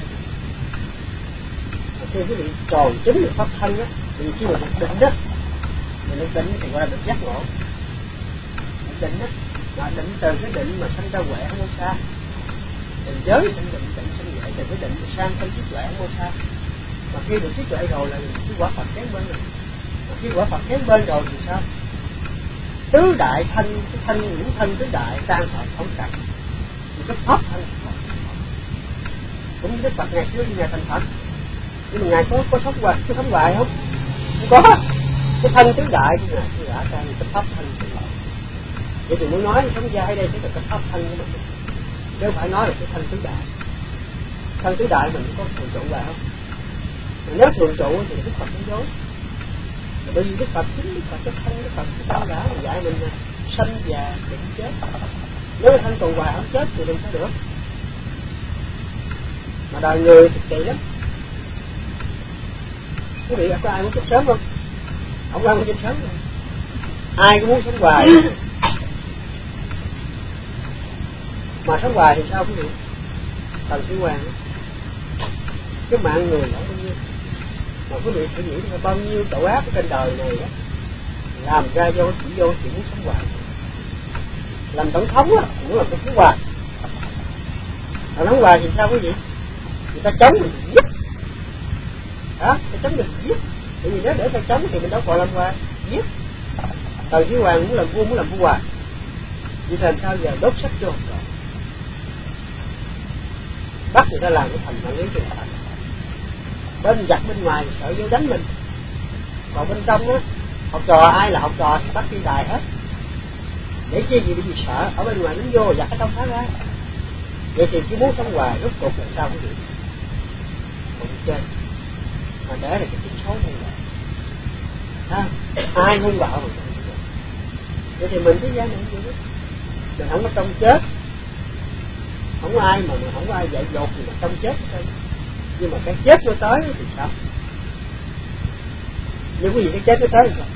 Khi quý vị còn chính được pháp thân á, thì khi mà được định đó, mình được định thì gọi là được giác ngộ. Được định đó, mà định từ cái định mà sanh ra huệ không có xa. Định giới sanh định, định sanh huệ, từ cái định sang sanh trí tuệ không có xa. Mà khi được trí tuệ rồi là cái quả Phật kén bên rồi. Mà khi quả Phật kén bên rồi thì sao? Tứ đại thân, cái thân những thân tứ đại tan hợp không cạnh. Thì cái pháp thân cũng như Đức Phật ngày xưa như ngài thành Phật, nhưng mà ngài có có sống hoài, có sống hoài không? Không có. Cái thân tứ đại của ngài cái đã ra cái pháp thân tứ đại. Vậy thì muốn nói sống dai đây cái là cái pháp thân của mình, chứ không phải nói là cái thân tứ đại. Thân tứ đại mình có thường trụ hoài không? Mà nếu thường trụ thì Đức Phật không dối. Bởi vì Đức Phật chính Đức Phật cái thân Đức Phật cái thân đã dạy mình là sanh già bệnh chết. Nếu thân tù hoài không chết thì đừng có được. Mà đời người thì kỳ lắm. Quý vị có ai muốn chết sớm không? Không ai muốn chết sớm không? Ai cũng muốn sống hoài. Mà sống hoài thì sao quý vị? Thần Sư Hoàng cái mạng người là bao nhiêu? Mà quý vị phải nghĩ là bao nhiêu tội ác trên đời này đó làm ra do chỉ vô chỉ muốn sống hoài. Làm tổng thống á cũng là cái sống hoài. Làm sống hoài thì sao quý vị? Người ta chống mình giết. Đó, ta chống mình giết. Bởi vì nếu để ta chống thì mình đâu còn làm hoài, giết. Thần Sư Hoàng muốn làm vua muốn làm vua hoài. Vậy làm sao giờ đốt sách cho học trò, bắt người ta làm cái thành mạng lý cho người ta. Bên giặc bên ngoài sợ vô đánh mình, còn bên trong á học trò ai là học trò thì bắt đi đài hết. Để chi gì bởi vì sợ ở bên ngoài đánh vô giặc ở trong phá ra. Vậy thì cứ muốn sống hoài rốt cuộc là sao quý vị? Còn chơi mà để là cái tiếng xấu hung bạo. À, ai hung bạo mà vậy thì mình cái gia này vậy đó. Mình không có trong chết, không có ai mà không có ai dạy dột gì mà trong chết hết. Nhưng mà cái chết nó tới thì sao? Nhưng quý vị cái chết nó tới thì sao?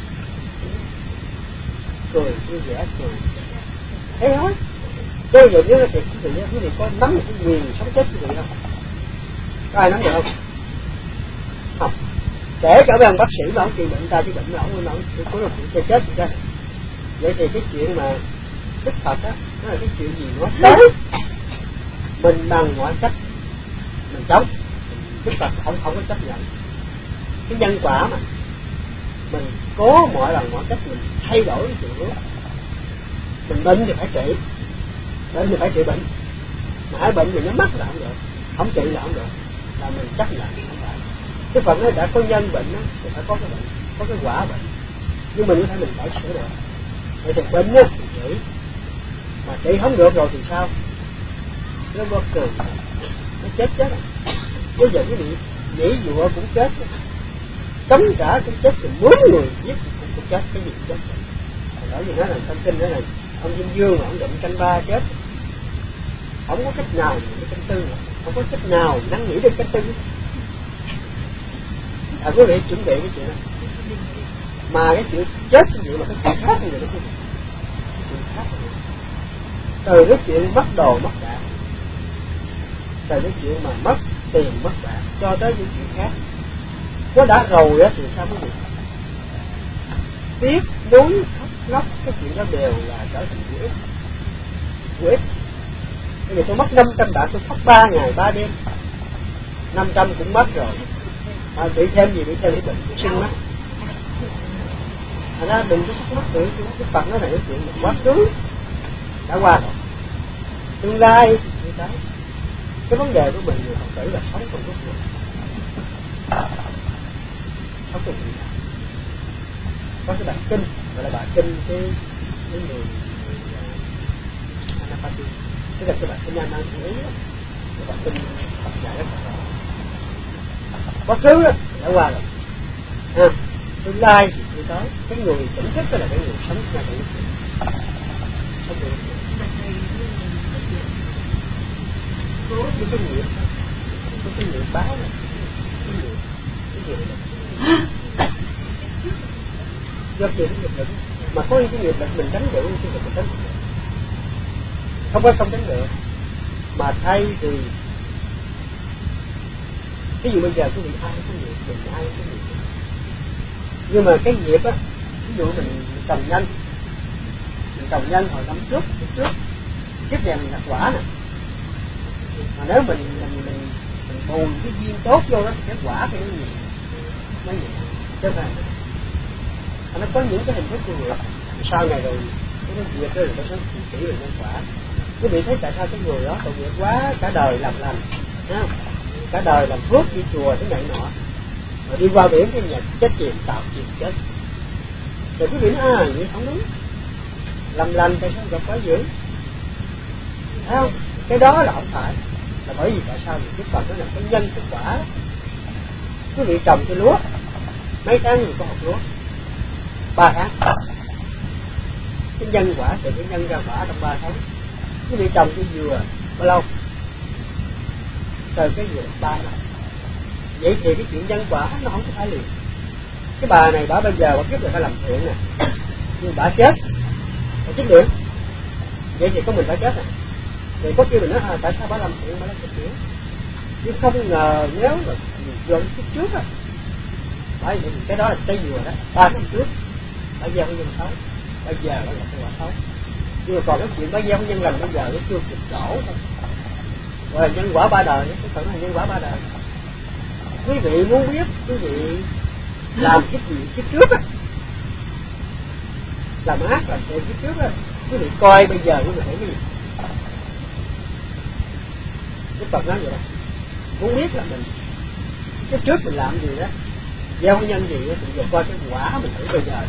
Cười vui vẻ cười thế thôi. Chứ giờ nếu là thiệt quý vị quý vị có nắm được cái quyền sống chết quý vị không? Có ai nắm được không? Không. Kể cả mấy ông bác sĩ mà ông trị bệnh ta chứ bệnh mà ông ông cũng là chuyện chết vậy đó. Vậy thì cái chuyện mà Đức Phật á, nó là cái chuyện gì nó tới, mình bằng mọi cách mình chống. Đức Phật không không có chấp nhận cái nhân quả mà mình cố mọi lần mọi cách mình thay đổi cái chuyện đó. Mình bệnh thì phải trị, bệnh thì phải trị bệnh, mà hãy bệnh thì nó mắc là không được, không trị là không được, là mình chấp nhận không phải. Đức Phật nói đã có nhân bệnh đó, thì phải có cái bệnh, có cái quả bệnh, nhưng mình có thể mình cải sửa được. Vậy thì bệnh á thì trị, mà trị không được rồi thì sao? Nó vô cường, nó chết chết rồi. Bây giờ quý vị nhảy dụa cũng chết, chống trả cũng chết, thì muốn người giết cũng cũng chết, cái gì cũng chết. Bởi vì nói là trong kinh nói là ông Diêm Dương mà ông định canh ba chết, không có cách nào để canh tư, không có cách nào năn nghĩ được canh tư. À, quý vị chuẩn bị cái chuyện này, mà cái chuyện chết cái chuyện là cái chuyện khác như vậy đó, cái chuyện khác. Từ cái chuyện mất đồ mất đạn, từ cái chuyện mà mất tiền mất bạc cho tới những chuyện khác, nó đã rồi á thì sao quý vị? Tiếc nuối khóc lóc cái chuyện đó đều là trở thành vô ích, vô ích. Bây giờ tôi mất năm trăm bạc tôi khóc ba ngày ba đêm, năm trăm cũng mất rồi, à, bị thêm gì bị thêm cái bệnh sưng mắt. Thành ra đừng có khóc lóc nữa. Đức Phật nói là cái chuyện quá khứ đã qua rồi, tương lai thì tới. Cái vấn đề của mình người Phật tử là sống trong lúc này, sống trong lúc này. Có cái bản kinh gọi là bản kinh cái cái người Anapati, tức là cái bản kinh Nam Nam Thủ Ý đó, cái bản kinh Phật dạy rất là rõ. Quá khứ đó đã qua rồi, à, tương lai thì chưa tới. Cái người tỉnh thức đó là cái người sống ngay trong lúc này, sống trong lúc này. Có cái nghiệp, có cái nghiệp báo này, cái nghiệp, cái nghiệp này. Do chuyện cái nghiệp lực, mà có những cái nghiệp lực mình tránh được, cái nghiệp mình tránh được. Không phải không tránh được, mà thay vì ví dụ bây giờ quý vị ai có nghiệp, mình ai có nghiệp. Nhưng mà cái nghiệp á, ví dụ mình trồng nhân, mình trồng nhân hồi năm trước, trước trước, kiếp này mình gặp quả nè. Mà nếu mình mình mình, mình bù cái duyên tốt vô đó thì cái quả thì nó nhiều, nó nhiều, chứ không phải. Nó có những cái hình thức của nghiệp, sau này rồi cái việc đó là nó chỉ chỉ về nhân quả. Quý vị thấy tại sao cái người đó tội nghiệp quá cả đời làm lành, Không? Cả đời làm thuốc đi chùa thế này nọ, rồi đi qua biển cái nhà chết chìm tàu chìm chết. Rồi quý vị nói à vậy không đúng, làm lành tại sao gặp quả dữ? Thấy không? Cái đó là không phải, là bởi vì tại sao? Vì Đức Phật nói là cái nhân cái quả đó. Quý vị trồng cái lúa mấy tháng người có hột lúa, ba tháng. Cái nhân quả từ cái nhân ra quả trong ba tháng. Quý vị trồng cái dừa bao lâu? Từ cái dừa ba năm. Vậy thì cái chuyện nhân quả nó không có phải liền. Cái bà này bà bây giờ bà kiếp rồi phải làm thiện nè, nhưng bà chết, bà chết được. Vậy thì có mình phải chết nè. Thì có kia mình nói à, tại sao bà làm thiện bà làm thiện? Nhưng không ngờ nếu mà dọn kiếp trước á, bởi vì cái đó là cây dừa đó, ba năm trước bà gieo nhân xấu, bây giờ nó là cái quả xấu. Nhưng mà còn cái chuyện bà gieo nhân lành bây giờ nó chưa kịp đổ thôi. Rồi nhân quả ba đời, cái phần là nhân quả ba đời. Quý vị muốn biết, quý vị làm cái gì kiếp trước á, làm ác làm thiện kiếp trước á, quý vị coi bây giờ quý vị thấy cái gì? Đức Phật nói vậy đó. Muốn biết là mình kiếp trước mình làm gì đó, gieo nhân gì đó, thì giờ coi cái quả mình thử bây giờ.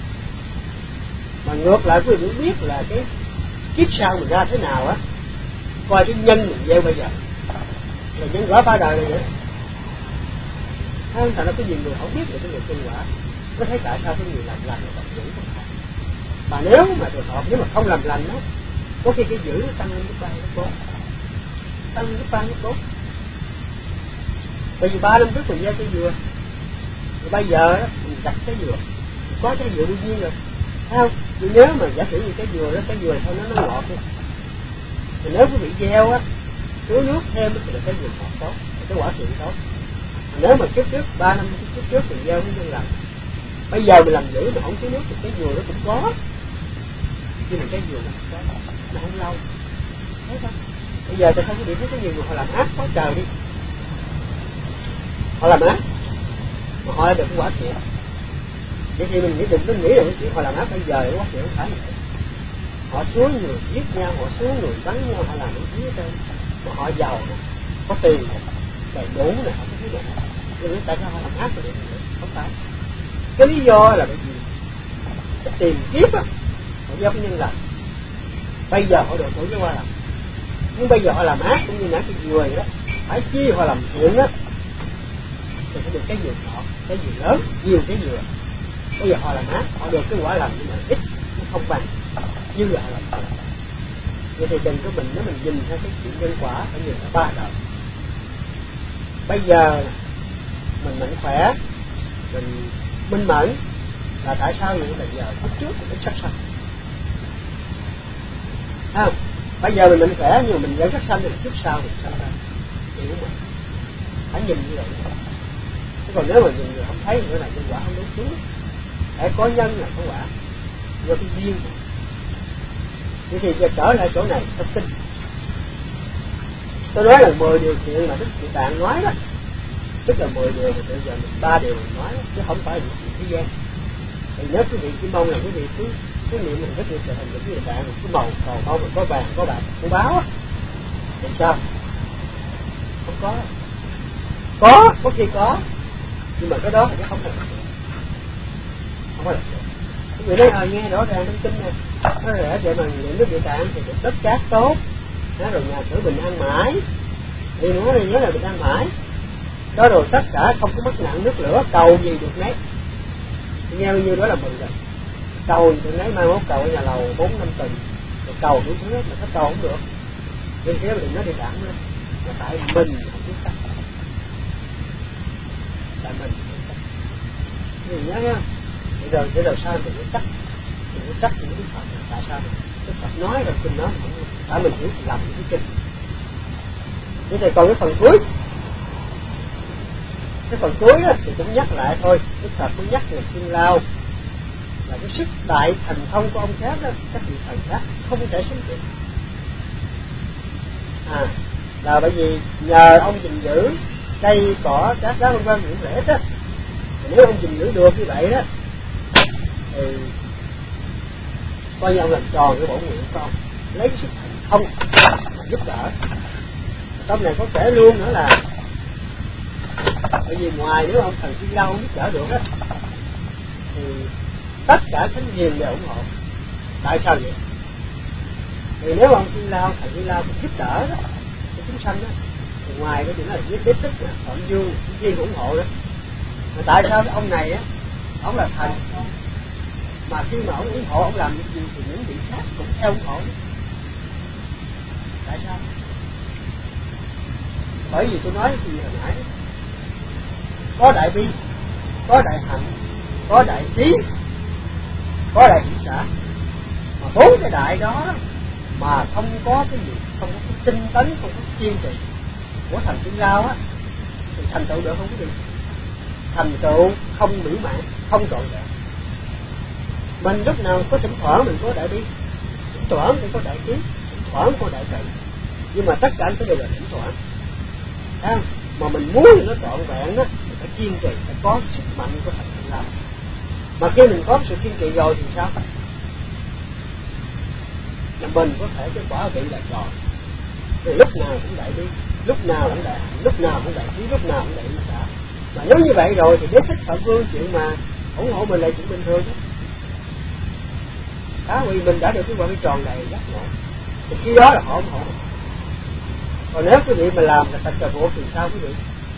Mà ngược lại quý vị muốn biết là cái kiếp sau mình ra thế nào á, coi cái nhân mình gieo bây giờ. Là nhân quả ba đời là vậy. Không, tại nó có nhiều người không biết được cái việc nhân quả, có thấy tại sao có người làm lành mà còn giữ không phải. Mà nếu mà trường hợp nếu mà không làm lành đó, có khi cái giữ nó tăng lên gấp ba gấp bốn, tăng lên gấp ba gấp bốn. Bởi vì ba năm trước mình gieo cây dừa, rồi bây giờ đó, mình đặt cái dừa, mình có cái dừa đương nhiên rồi, thấy không? Nhưng nếu mà giả sử như cái dừa đó, cái dừa thôi nó nó ngọt đi, thì nếu quý vị gieo á, tưới nước thêm thì là cái dừa ngọt tốt, cái quả thiện tốt. Nếu mà trước trước ba năm trước trước thì gieo cái nhân lành, bây giờ mình làm dữ mà không tưới nước thì cái dừa nó cũng có, nhưng mà cái dừa nó không có, nó không lâu, thấy không? Bây giờ tại sao quý vị thấy có nhiều người họ làm ác quá trời đi, họ làm ác mà họ được cái quả thiện. Vậy thì mình nghĩ đừng có nghĩ là cái chuyện họ làm ác bây giờ cái quả thiện không phải vậy. Họ xuống người giết nhau, họ xuống người bắn nhau, họ làm những thứ trên, mà họ giàu có tiền đầy đủ này, họ có thứ này. Nhưng tại sao họ làm ác vậy? Không phải. Cái lý do là bởi vì cái tiền kiếp á, họ gieo cái nhân lành. Bây giờ họ được hưởng cái qua làm. Nhưng bây giờ họ làm ác cũng như nãy cái dừa vậy đó. Phải chi họ làm thiện á, thì phải được cái dừa nhỏ, cái dừa lớn, nhiều cái dừa. Bây giờ họ làm ác, họ được cái quả lành nhưng mà ít, nó không bằng như là họ làm thiện. Vậy thì đừng có mình nếu mình nhìn theo cái chuyện nhân quả phải nhìn theo ba đời. Bây giờ mình mạnh khỏe, mình minh mẫn là tại sao vậy? Là giờ lúc trước mình ít sắc sanh, không? Bây giờ mình mạnh khỏe nhưng mà mình vẫn sắc sanh thì trước sau mình sanh ra, hiểu không? Phải nhìn như vậy. Chứ còn nếu mà nhìn người không thấy nữa là nhân quả không đúng xuống. Phải có nhân là có quả, do cái duyên. Vậy thì giờ trở lại chỗ này trong kinh, tôi nói là mười điều kiện mà Đức Địa Tạng nói đó, tức là mười điều mà bây giờ mình ba điều mình nói chứ không phải là chuyện thế gian. Thì nếu quý vị chỉ mong là quý vị cứ cứ niệm mình rất nhiều trở thành Đức Địa Tạng, cứ màu cầu mong mình có vàng có bạc có báo á, thì sao? Không có, có có khi có, nhưng mà cái đó thì không phải là không phải là quý vị nói à, nghe rõ ràng trong kinh này nó rẻ để mà niệm Đức Địa Tạng thì được đất cát tốt, rồi nhà cửa bình an mãi, thì nữa thì nhớ là bình an mãi đó, rồi tất cả không có mất nặng nước lửa, cầu gì được nấy. Nghe bao nhiêu đó là mừng rồi, cầu gì được nấy, mai mốt cầu ở nhà lầu bốn năm tầng rồi cầu đủ thứ mà sao cầu không được. Nên thế mình nói Địa Tạng lên là tại mình không biết cách, tại mình không biết cách. Thì nhớ nha, thì rồi để rồi sao mình biết cách, mình biết cách thì Đức Phật tại sao Đức Phật nói rồi kinh nói không phải mình hiểu lầm cái kinh. Thế thì còn cái phần cuối, cái phần cuối đó, thì cũng nhắc lại thôi, Đức Phật cũng nhắc về Thiên Lao là cái sức đại thành thông của ông khác đó, các vị thần khác không thể sánh kịp. À, là bởi vì nhờ ông gìn giữ cây cỏ cát đá vân vân những rễ đó, nếu ông gìn giữ được như vậy đó thì coi như ông làm tròn cái bổn nguyện của ông, lấy cái sức thành thông mà giúp đỡ trong này có kể luôn nữa là bởi vì ngoài nếu ông thần Thiên Lao không giúp đỡ được á thì tất cả thánh hiền đều ủng hộ. Tại sao vậy? Thì nếu ông Thiên Lao, thần Thiên Lao giúp đỡ đó cái chúng sanh đó, thì ngoài cái chuyện đó là với đế tích, Phạm Dương, Viên ủng hộ đó. Mà tại sao cái ông này á, ông là thần, mà khi mà ông ủng hộ, ông làm những gì thì những vị khác cũng theo ủng hộ. Tại sao? Bởi vì tôi nói thì hồi nãy có đại bi, có đại hạnh, có đại trí, có đại hỷ xã, mà bốn cái đại đó mà không có cái gì, không có cái tinh tấn, không có kiên trì của thần Thiên Lao á, thì thành tựu được không có gì, thành tựu không mỹ mãn, không trọn vẹn. Mình lúc nào có thỉnh thoảng mình có đại bi, thỉnh thoảng mình có đại trí, thỉnh thoảng có đại tuệ, nhưng mà tất cả cái đều là thỉnh thoảng. Thấy không? Mà mình muốn nó trọn vẹn á, thì phải kiên trì, phải có sức mạnh của thần Thiên Lao. Mà khi mình có sự kiên trì rồi thì sao? Là mình có thể cái quả vị là tròn. Thì lúc nào cũng đại bi, lúc nào cũng đại hạnh, lúc nào cũng đại trí, lúc nào cũng đại hỷ xã. Mà nếu như vậy rồi thì đế thích Phạm Vương chuyện mà ủng hộ mình là chuyện bình thường đó. Đó, vì mình đã được cái quả vị tròn đầy giác ngộ, thì khi đó là họ ủng hộ. Còn nếu quý vị mà làm là tạch trà bộ thì sao quý vị?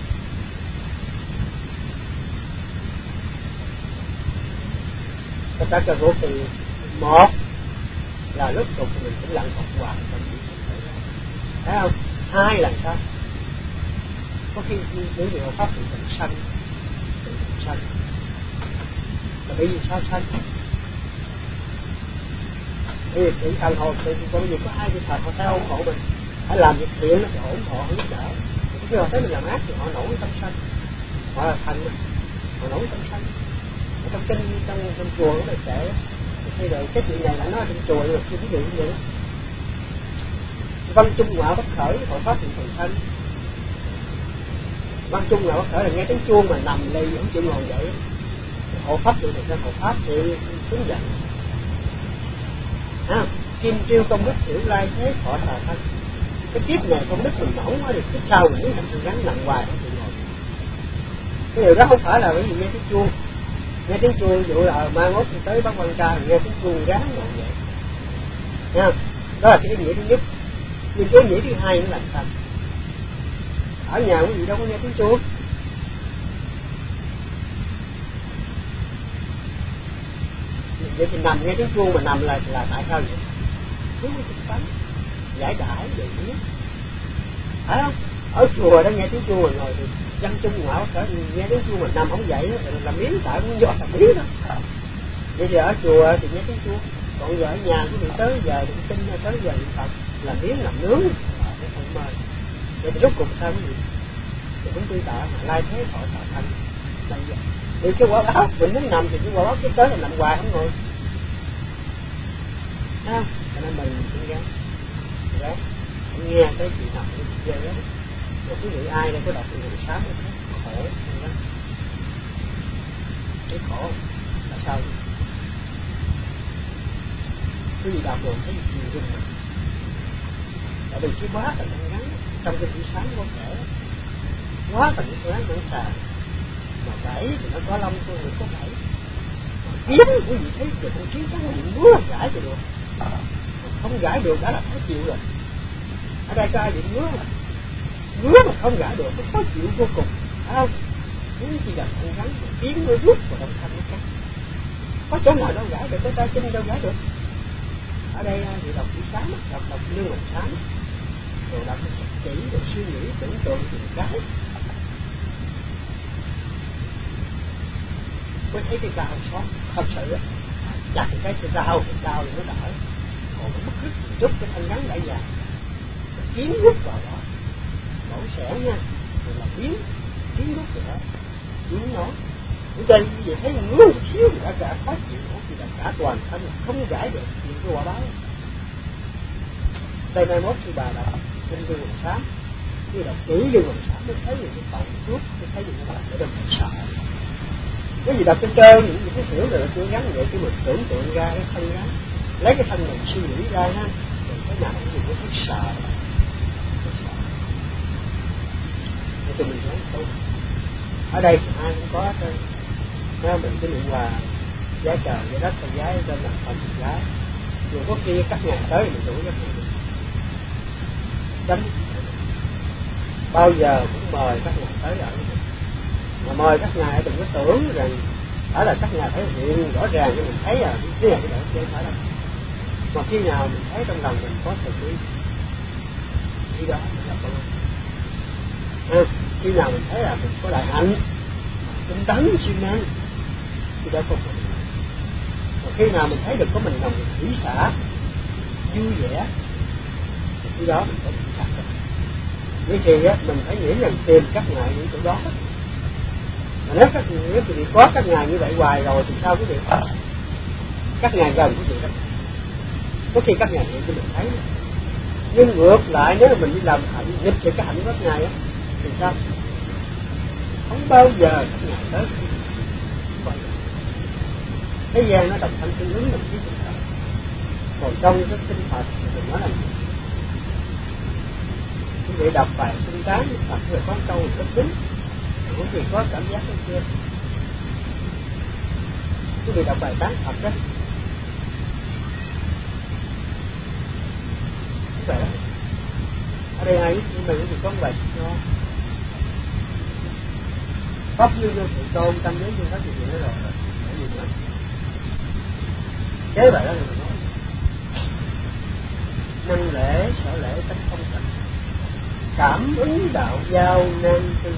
Tạch trà bộ thì một là lúc tục mình cũng lặng học hoài, thấy không? Hai là sao? Có khi những điều pháp thì mình sanh, mình sanh, là bởi vì sao sanh? Bởi vì những thần hồn thì bởi vì có hai cái thần họ theo ủng hộ mình, phải làm việc thiện thì họ ủng hộ, họ giúp đỡ. Khi họ thấy mình làm ác thì họ nổi tâm sanh, họ là thần mà, họ nổi tâm sanh. Ở trong kinh, trong trong chùa nó kể, khi rồi cái chuyện này là nói trong chùa nhưng mà chưa ví dụ như vậy. Văn chung ngoại bất khởi, họ phát hiện thần thân. Văn chung ngoại bất khởi là nghe tiếng chuông mà nằm lì, không chịu ngồi dậy. Hộ pháp được thì hộ pháp thì tướng giận. À, kim triêu công đức hiểu lai thế thọ xà thân. Cái kiếp này công đức mình mỏng quá, thì kiếp sau mình muốn thành sự gắn nặng hoài không chịu ngồi. Cái điều đó không phải là bởi vì nghe tiếng chuông. Nghe tiếng chuông dụ là mai mốt tới Bắc Quan Ca nghe tiếng chuông ráng ngồi dậy. Nha, đó là cái ý nghĩa thứ nhất. Nhưng cái ý nghĩa thứ hai nữa là sao? Ở nhà quý vị đâu có nghe tiếng chuông. Vậy thì nằm nghe tiếng chuông mà nằm là là tại sao vậy? Đúng cái tinh tấn, giải đãi về tiếng, phải không? Ở chùa đó nghe tiếng chuông mà ngồi thì dân chung ngoại có nghe tiếng chuông mà nằm không dậy là làm miếng, tại cũng do làm miếng đó. Vậy thì ở chùa thì nghe tiếng chuông, còn giờ ở nhà quý vị tới giờ đụng kinh tới giờ niệm Phật làm miếng làm nướng nó không mời. Vậy thì rốt cuộc sao quý vị? Thì cũng tương tự mà lai thế thọ xà thân là vậy. Thì cái quả báo mình muốn nằm thì cái quả báo cái tới là nằm hoài không ngồi. Thấy không? Cho nên mình cũng gắng gắng nghe cái chuyện nào cũng ghê lắm. Mà quý vị ai đây có đọc từ hồi sáng không? Khổ lắm. Cái khổ là sao vậy? Quý vị đọc rồi thấy gì rung mình. Tại vì cái quá thành năng ngắn trong cái buổi sáng có thể quá thành cái sáng vẫn xà. Mà bảy thì nó có lông, con người có bảy. Kiếm quý vị thấy được con kiếm trắng gì muốn không gãi được. Không gãi được đã là khó chịu rồi. Ở đây có ai bị ngứa mà ngứa mà không gãi được, nó khó chịu vô cùng, phải không? Nếu chỉ là con rắn mà kiếm nó rút vào động thanh nó cắt, có chỗ nào đâu gãi được, có tay chân đâu gãi được. Ở đây thì đọc buổi sáng, đọc đọc lương ngọc sáng, rồi đọc chỉ, rồi suy nghĩ, tưởng tượng những cái mới thấy cái đau xót thật sự. Chặt cái cái đau, cái đau thì nó đỡ. Còn nó mất rứt một chút cái thân rắn đã dài, kiếm rút vào đó, mổ xẻ nha, rồi là kiếm, kiếm rút vào đó, kiếm nó. Ở đây như vậy thấy ngứa một xíu thì đã cả khó chịu, thì là cả toàn thân không giải được những cái quả báo. Đây mai mốt khi bà đọc kinh Dương Hoàng Sám, khi đọc chữ Dương Hoàng Sám mới thấy những cái tội phước, mới thấy những cái tội để đừng sợ. Cái gì đọc trên trơn, những gì cái hiểu rồi chưa gắn vậy, chứ mình tưởng tượng ra cái thân gắn, lấy cái thân mình suy nghĩ ra ha, rồi cái nào cũng gì cũng thấy sợ. thì mình không tu. Ở đây thì ai cũng có hết trơn. Nếu mình cứ niệm hòa giá trời, giá đất, giá trên là không được giá. Dù có khi các ngày tới mình đủ giấc ngủ. Chấm. Bao giờ cũng mời các ngài tới ở mà mời các ngài đừng có tưởng rằng phải là các ngài thể hiện rõ ràng cho mình thấy là cái này cái này chứ không phải đâu. Mà khi nào mình thấy trong lòng mình có sự quý khi đó mình là con à, khi nào mình thấy là mình có đại hạnh tinh tấn siêng năng thì đó không phải. Mà khi nào mình thấy được có mình lòng thủy xả vui vẻ thì khi đó mình có sự sạch. Vậy thì á, mình phải nghĩ rằng tìm các ngài những chỗ đó. Mà nếu các nếu quý vị có các ngài như vậy hoài rồi thì sao quý vị? Các ngài gần quý vị đó. Có khi các ngài hiện cho mình thấy. Nhưng ngược lại nếu mà mình đi làm hạnh nghịch thì cái hạnh của các ngài á thì sao? Không bao giờ các ngài tới. Thế gian nó đồng thanh tương ứng đồng chí chúng ta. Còn trong cái kinh Phật thì mình nói là quý vị đọc bài xưng tán Phật rồi có câu rất đúng. Quý vị có cảm giác hay chưa? Quý vị đọc bài tán Phật đó. Như vậy đó. Ở đây ai nhưng mà quý vị có một bài cho Pháp dương vô sự tôn tâm giới dương pháp gì gì đó rồi. Để gì nữa? Kế bài đó thì mình nói năng lễ sở lễ tánh không tận cảm ứng đạo giao nên tư.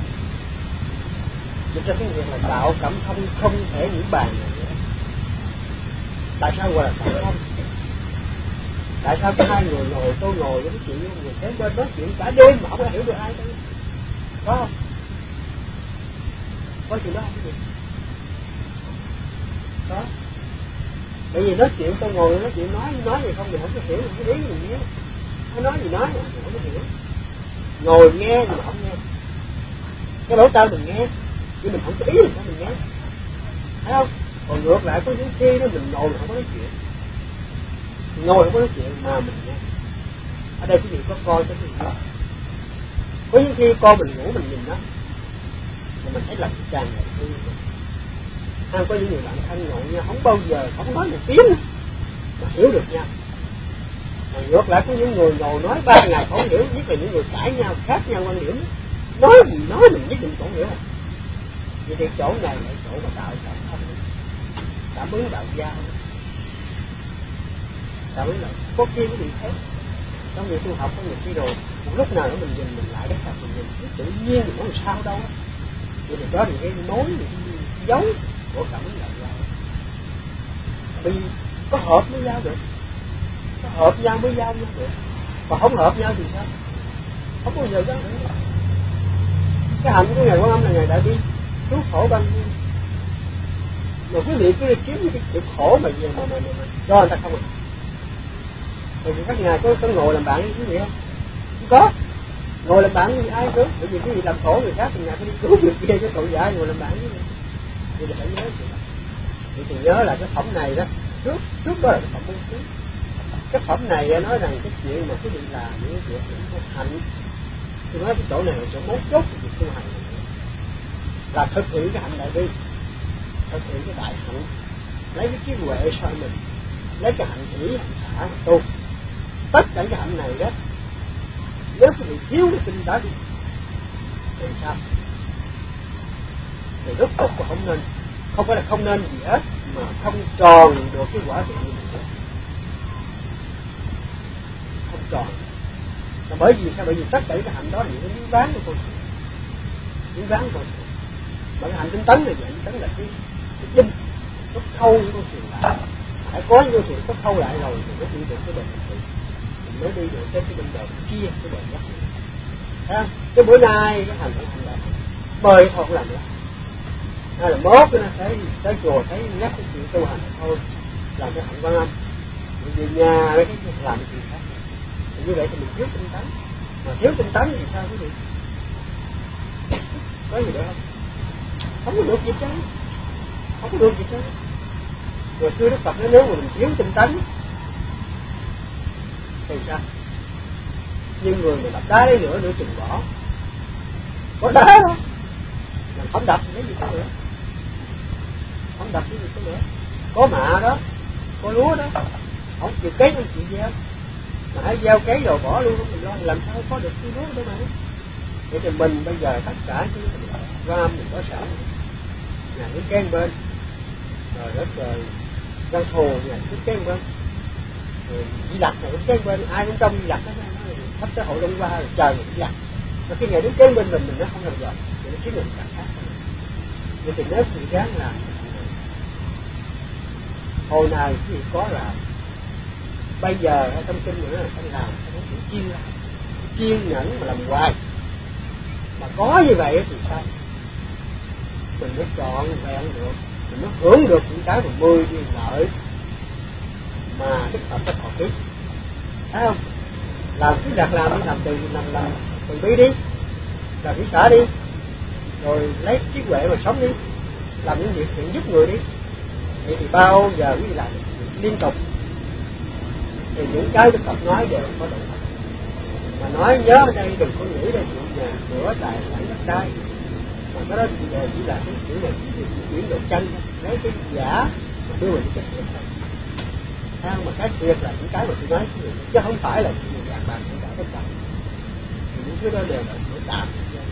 Dịch ra tiếng Việt là đạo cảm thông không thể nghĩ bàn nữa. Tại sao gọi là cảm thông? Tại sao có hai người ngồi, tôi ngồi với chuyện với người kế bên nói chuyện cả đêm mà không có hiểu được ai đâu? Có không? Có chuyện đó không cái gì? Có. Bởi vì nói chuyện tôi ngồi nói chuyện nói nói gì không mình không có hiểu, mình cái ý mình nghe. Nó nói gì nói mình không có hiểu. Ngồi nghe nhưng mà không nghe. Cái lỗ tai mình nghe nhưng mình không có ý mình mình nghe. Thấy không? Còn ngược lại có những khi đó mình ngồi mình không có nói chuyện. Mình ngồi không có nói chuyện mà mình nghe. Ở đây quý vị có coi cái gì đó. Có những khi con mình ngủ mình nhìn nó mà mình thấy lòng tràn ngập thương. Hay có những người bạn thân ngồi nhau không bao giờ không nói một tiếng mà hiểu được nhau. Mà ngược lại có những người ngồi nói ba ngày không hiểu, nhất là những người cãi nhau khác nhau quan điểm, nói gì nói mình nhất định không hiểu. Vì thì chỗ này là chỗ mà đạo cảm thông, cảm ứng đạo giao, cảm ứng là có khi có bị thấy trong người tu học có nhiều khi rồi một lúc nào đó mình nhìn mình lại cái thật mình nhìn cái tự nhiên mình nói làm sao đâu á. Vì thì đó là cái mối cái dấu của cảm ứng đạo giao. Vì có hợp mới giao được, có hợp nhau mới giao nhau được, mà không hợp nhau thì sao? Không bao giờ giao được. Cái hạnh của Ngài Quan Âm là Ngài đã đi cứu khổ bao nhiêu, mà quý vị cứ kiếm cái chịu khổ mà về mà mà mà, mà cho người ta không à? Rồi các ngài có có ngồi làm bạn với quý vị không? Không có. Ngồi làm bạn với ai cứ? Bởi vì quý vị làm khổ người khác thì ngài phải đi cứu người kia chứ tội giả ngồi làm bạn với người. Thì phải nhớ chuyện đó. Thì, thì nhớ là cái phẩm này đó, trước trước đó là cái phẩm bốn xứ. Cái phẩm này nói rằng cái chuyện mà quý vị làm những chuyện những cái hạnh, tôi nói cái chỗ này là chỗ mấu chốt của việc tu hành là thực hiện cái hạnh đại bi, thực hiện cái đại hạnh, lấy cái trí huệ soi mình, lấy cái hạnh hỷ hạnh xả mà tu. Tất cả cái hạnh này đó, nếu quý vị thiếu cái tinh tấn thì sao? Thì rốt cuộc cũng không nên, không phải là không nên gì hết, mà không tròn được cái quả thiện như vậy. Không tròn. Là bởi vì sao? Bởi vì tất cả cái hạnh đó là những cái miếng ván của con người, miếng ván của con người. Mà cái hạnh tinh tấn này, tinh tấn là cái cái đinh, nó khâu với con thuyền lại. Phải có những con thuyền có khâu lại rồi thì mới đi được cái bờ này, mình mới đi được tới cái bên bờ kia, cái bờ nhất. Thấy không? Cái bữa nay cái hành cái hành là mời thôi không làm nữa. Hay là mốt cái nó thấy tới chùa thấy nhắc cái chuyện tu hành thôi, làm cái hạnh Quan Âm. Về nhà lấy cái làm cái chuyện khác. Thì như vậy thì mình thiếu tinh tấn. Mà thiếu tinh tấn thì sao quý vị? Có gì nữa không? Không có được gì chứ. Không có được gì chứ. Hồi xưa Đức Phật nói nếu mà mình thiếu tinh tấn thì sao? Nhưng người mà đập đá đấy nữa nữa chừng bỏ. có đá không, mình không đập thì lấy gì có nữa, không đập cái gì có nữa, có mạ đó, có lúa đó, không chịu cấy không chịu gieo, mà hãy gieo cấy rồi bỏ luôn mình lo làm sao có được cái lúa đó mà. Vậy thì mình bây giờ tất cả những ram mình có sẵn, nhà nước kế bên, rồi đất trời rau thù nhà nước kế bên, rồi Di Lặc này cũng kế bên, ai cũng trong Di Lặc đó, sắp tới hội Long Hoa rồi trời mình Di Lặc, mà cái nhà nước kế bên mình mình nó không làm giỏi, thì nó kiếm được cả khác. Vậy thì nếu mình ráng làm, hồi nào thì có làm, bây giờ trong kinh nữa là phải làm, phải chịu kiên làm, kiên nhẫn mà làm hoài. Mà có như vậy thì sao? Mình mới trọn vẹn được, mình mới hưởng được những cái mà mười điều lợi mà Đức Phật đã thọ ký. Thấy không? Làm cái đặt làm đi, làm từ làm làm từ bi đi, làm cái xã đi, rồi lấy trí huệ mà sống đi, làm những việc thiện giúp người đi. Vậy thì bao giờ quý vị làm liên tục thì những cái Đức Phật nói đều có độ. Mà nói nhớ ở đây đừng có nghĩ đến chuyện nhà cửa tài sản đất đai, mà cái đó chỉ là chỉ là cái chuyện này chỉ chuyển đổi chân, lấy cái giả mà đưa mình cái thiệt này. Mà cái thiệt là những cái mà tôi nói chứ không phải là chuyện vàng bạc của cả tất cả. Thì những cái đó đều là của tạm.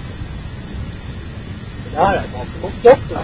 Thì đó là một cái mốc chốt rồi.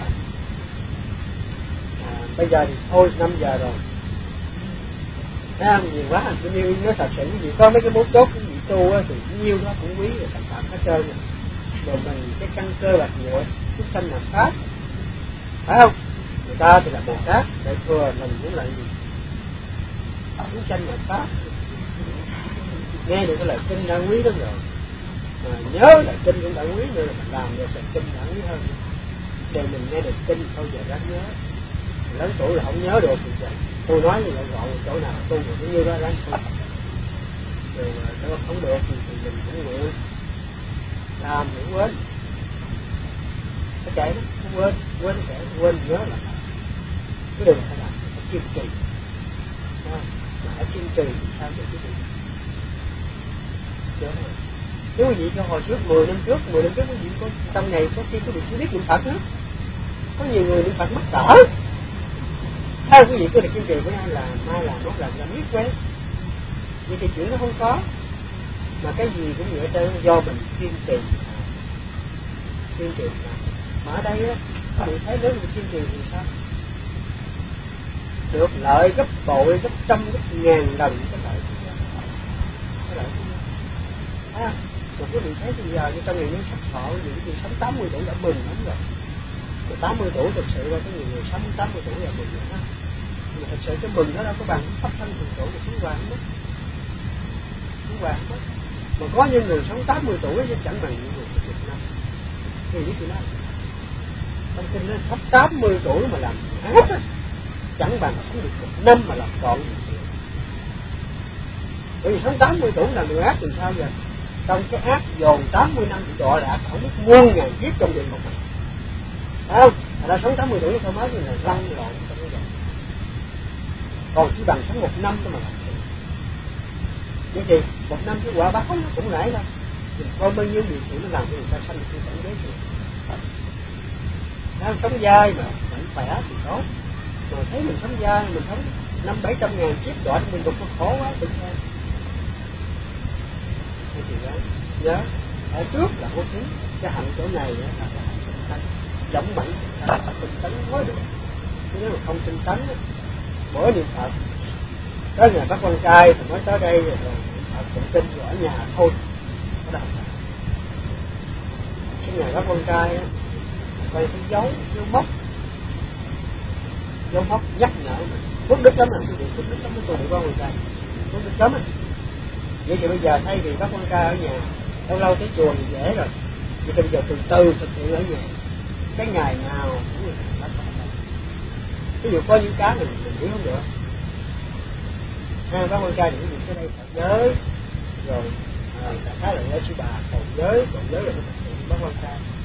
À, bây giờ thì thôi năm giờ rồi. Thấy không? Nhiều quá, tôi như nói thật sự cái gì có mấy cái mốt tốt cái gì tu á, thì nhiêu đó cũng quý rồi, tất cả hết trơn rồi. Rồi mình cái căn cơ bạc nhựa, chúng sanh làm pháp, phải không? Người ta thì là Bồ Tát, để thừa mình cũng là gì? Chúng sanh làm pháp. Nghe được cái lời kinh đã quý lắm rồi, mà nhớ lời kinh cũng đã quý nữa, là mình làm được lời kinh đã quý hơn. Để mình nghe được kinh thôi giờ ráng nhớ. Lớn tuổi là không nhớ được thì vậy. Tôi nói như vậy gọn chỗ nào tu được cái như đó ráng tu. Rồi nếu không được thì mình cũng nguyện làm thì quên. Cái kệ đó, không quên, quên cái kệ, quên nhớ là cái đừng phải làm, phải kiên trì. Mà phải kiên trì thì sao được cái gì? Đúng rồi. Nếu quý vị cho hồi trước, mười năm trước, mười năm trước quý vị có trong ngày có khi quý vị chỉ biết niệm Phật nữa. Có nhiều người niệm Phật mất cỡ. Theo quý vị cứ được kiên trì với ai là mai làm mốt làm làm biết quen. Vậy thì chuyện nó không có. Mà cái gì cũng vậy trơn, do mình kiên trì. Kiên trì mà. Mà ở đây á, quý vị thấy nếu mình kiên trì thì sao? Được lợi gấp bội, gấp trăm, gấp ngàn lần cái lợi. Cái lợi của nhau. Thấy không? Mà quý vị thấy bây giờ như trong ngày những sắp thọ, những người sống tám mươi tuổi đã mừng lắm rồi. Rồi tám mươi tuổi thực sự là có nhiều người sống tám mươi tuổi là mừng rồi ha. Nhưng mà thật sự cái mừng đó đâu có bằng pháp thân thường tuổi của chúng hoàng mất. Chúng hoàng mất. Mà có những người sống tám mươi tuổi chứ chẳng bằng những người sống một năm. Thì biết chuyện đó. Trong kinh nó thấp tám mươi tuổi mà làm ác á, chẳng bằng sống được một năm mà làm trọn việc. Bởi vì sống tám mươi tuổi là người ác thì sao giờ? Trong cái ác dồn tám mươi năm bị đọa lạc không biết muôn ngàn kiếp trong địa ngục. Phải không? Người ta sống tám mươi tuổi không nói như là lăn lộn trong cái vậy. Còn chỉ bằng sống một năm thôi mà làm được. Vậy thì một năm cái quả báo nó cũng rải đâu. Mình coi bao nhiêu điều kiện nó làm cho người ta sanh cái cảnh giới gì. Nếu sống dai mà vẫn khỏe thì tốt. Mà thấy mình sống dai, mình sống năm bảy trăm ngàn kiếp đọa mình đục nó khổ quá tự nhiên. Thế thì nhớ, nhớ ở trước là bố thí, cái hạnh chỗ này là hạnh giống mạnh là tinh tấn mới được. Nếu mà không tinh tấn, mỗi niệm Phật tới ngày bắt con trai thì mới tới đây rồi Phật tụng kinh rồi ở nhà thôi, có đâu. Cái ngày bắt con trai quay cái dấu, dấu mốc, dấu mốc nhắc nhở mình, phước đức lắm là cái việc phước đức lắm tôi bị con người trai, phước đức lắm. Vậy thì bây giờ thay vì bắt con trai ở nhà, lâu lâu tới chùa thì dễ rồi. Vậy thì bây giờ từ từ thực hiện ở nhà, cái ngày nào cũng là bắt con trai. Ví dụ có những cái mình mình hiểu không được. Ha, bắt con trai thì cái đây phải giới, rồi à, cái là lấy sư bà cầu giới, cầu giới là cái thực hiện bắt con trai.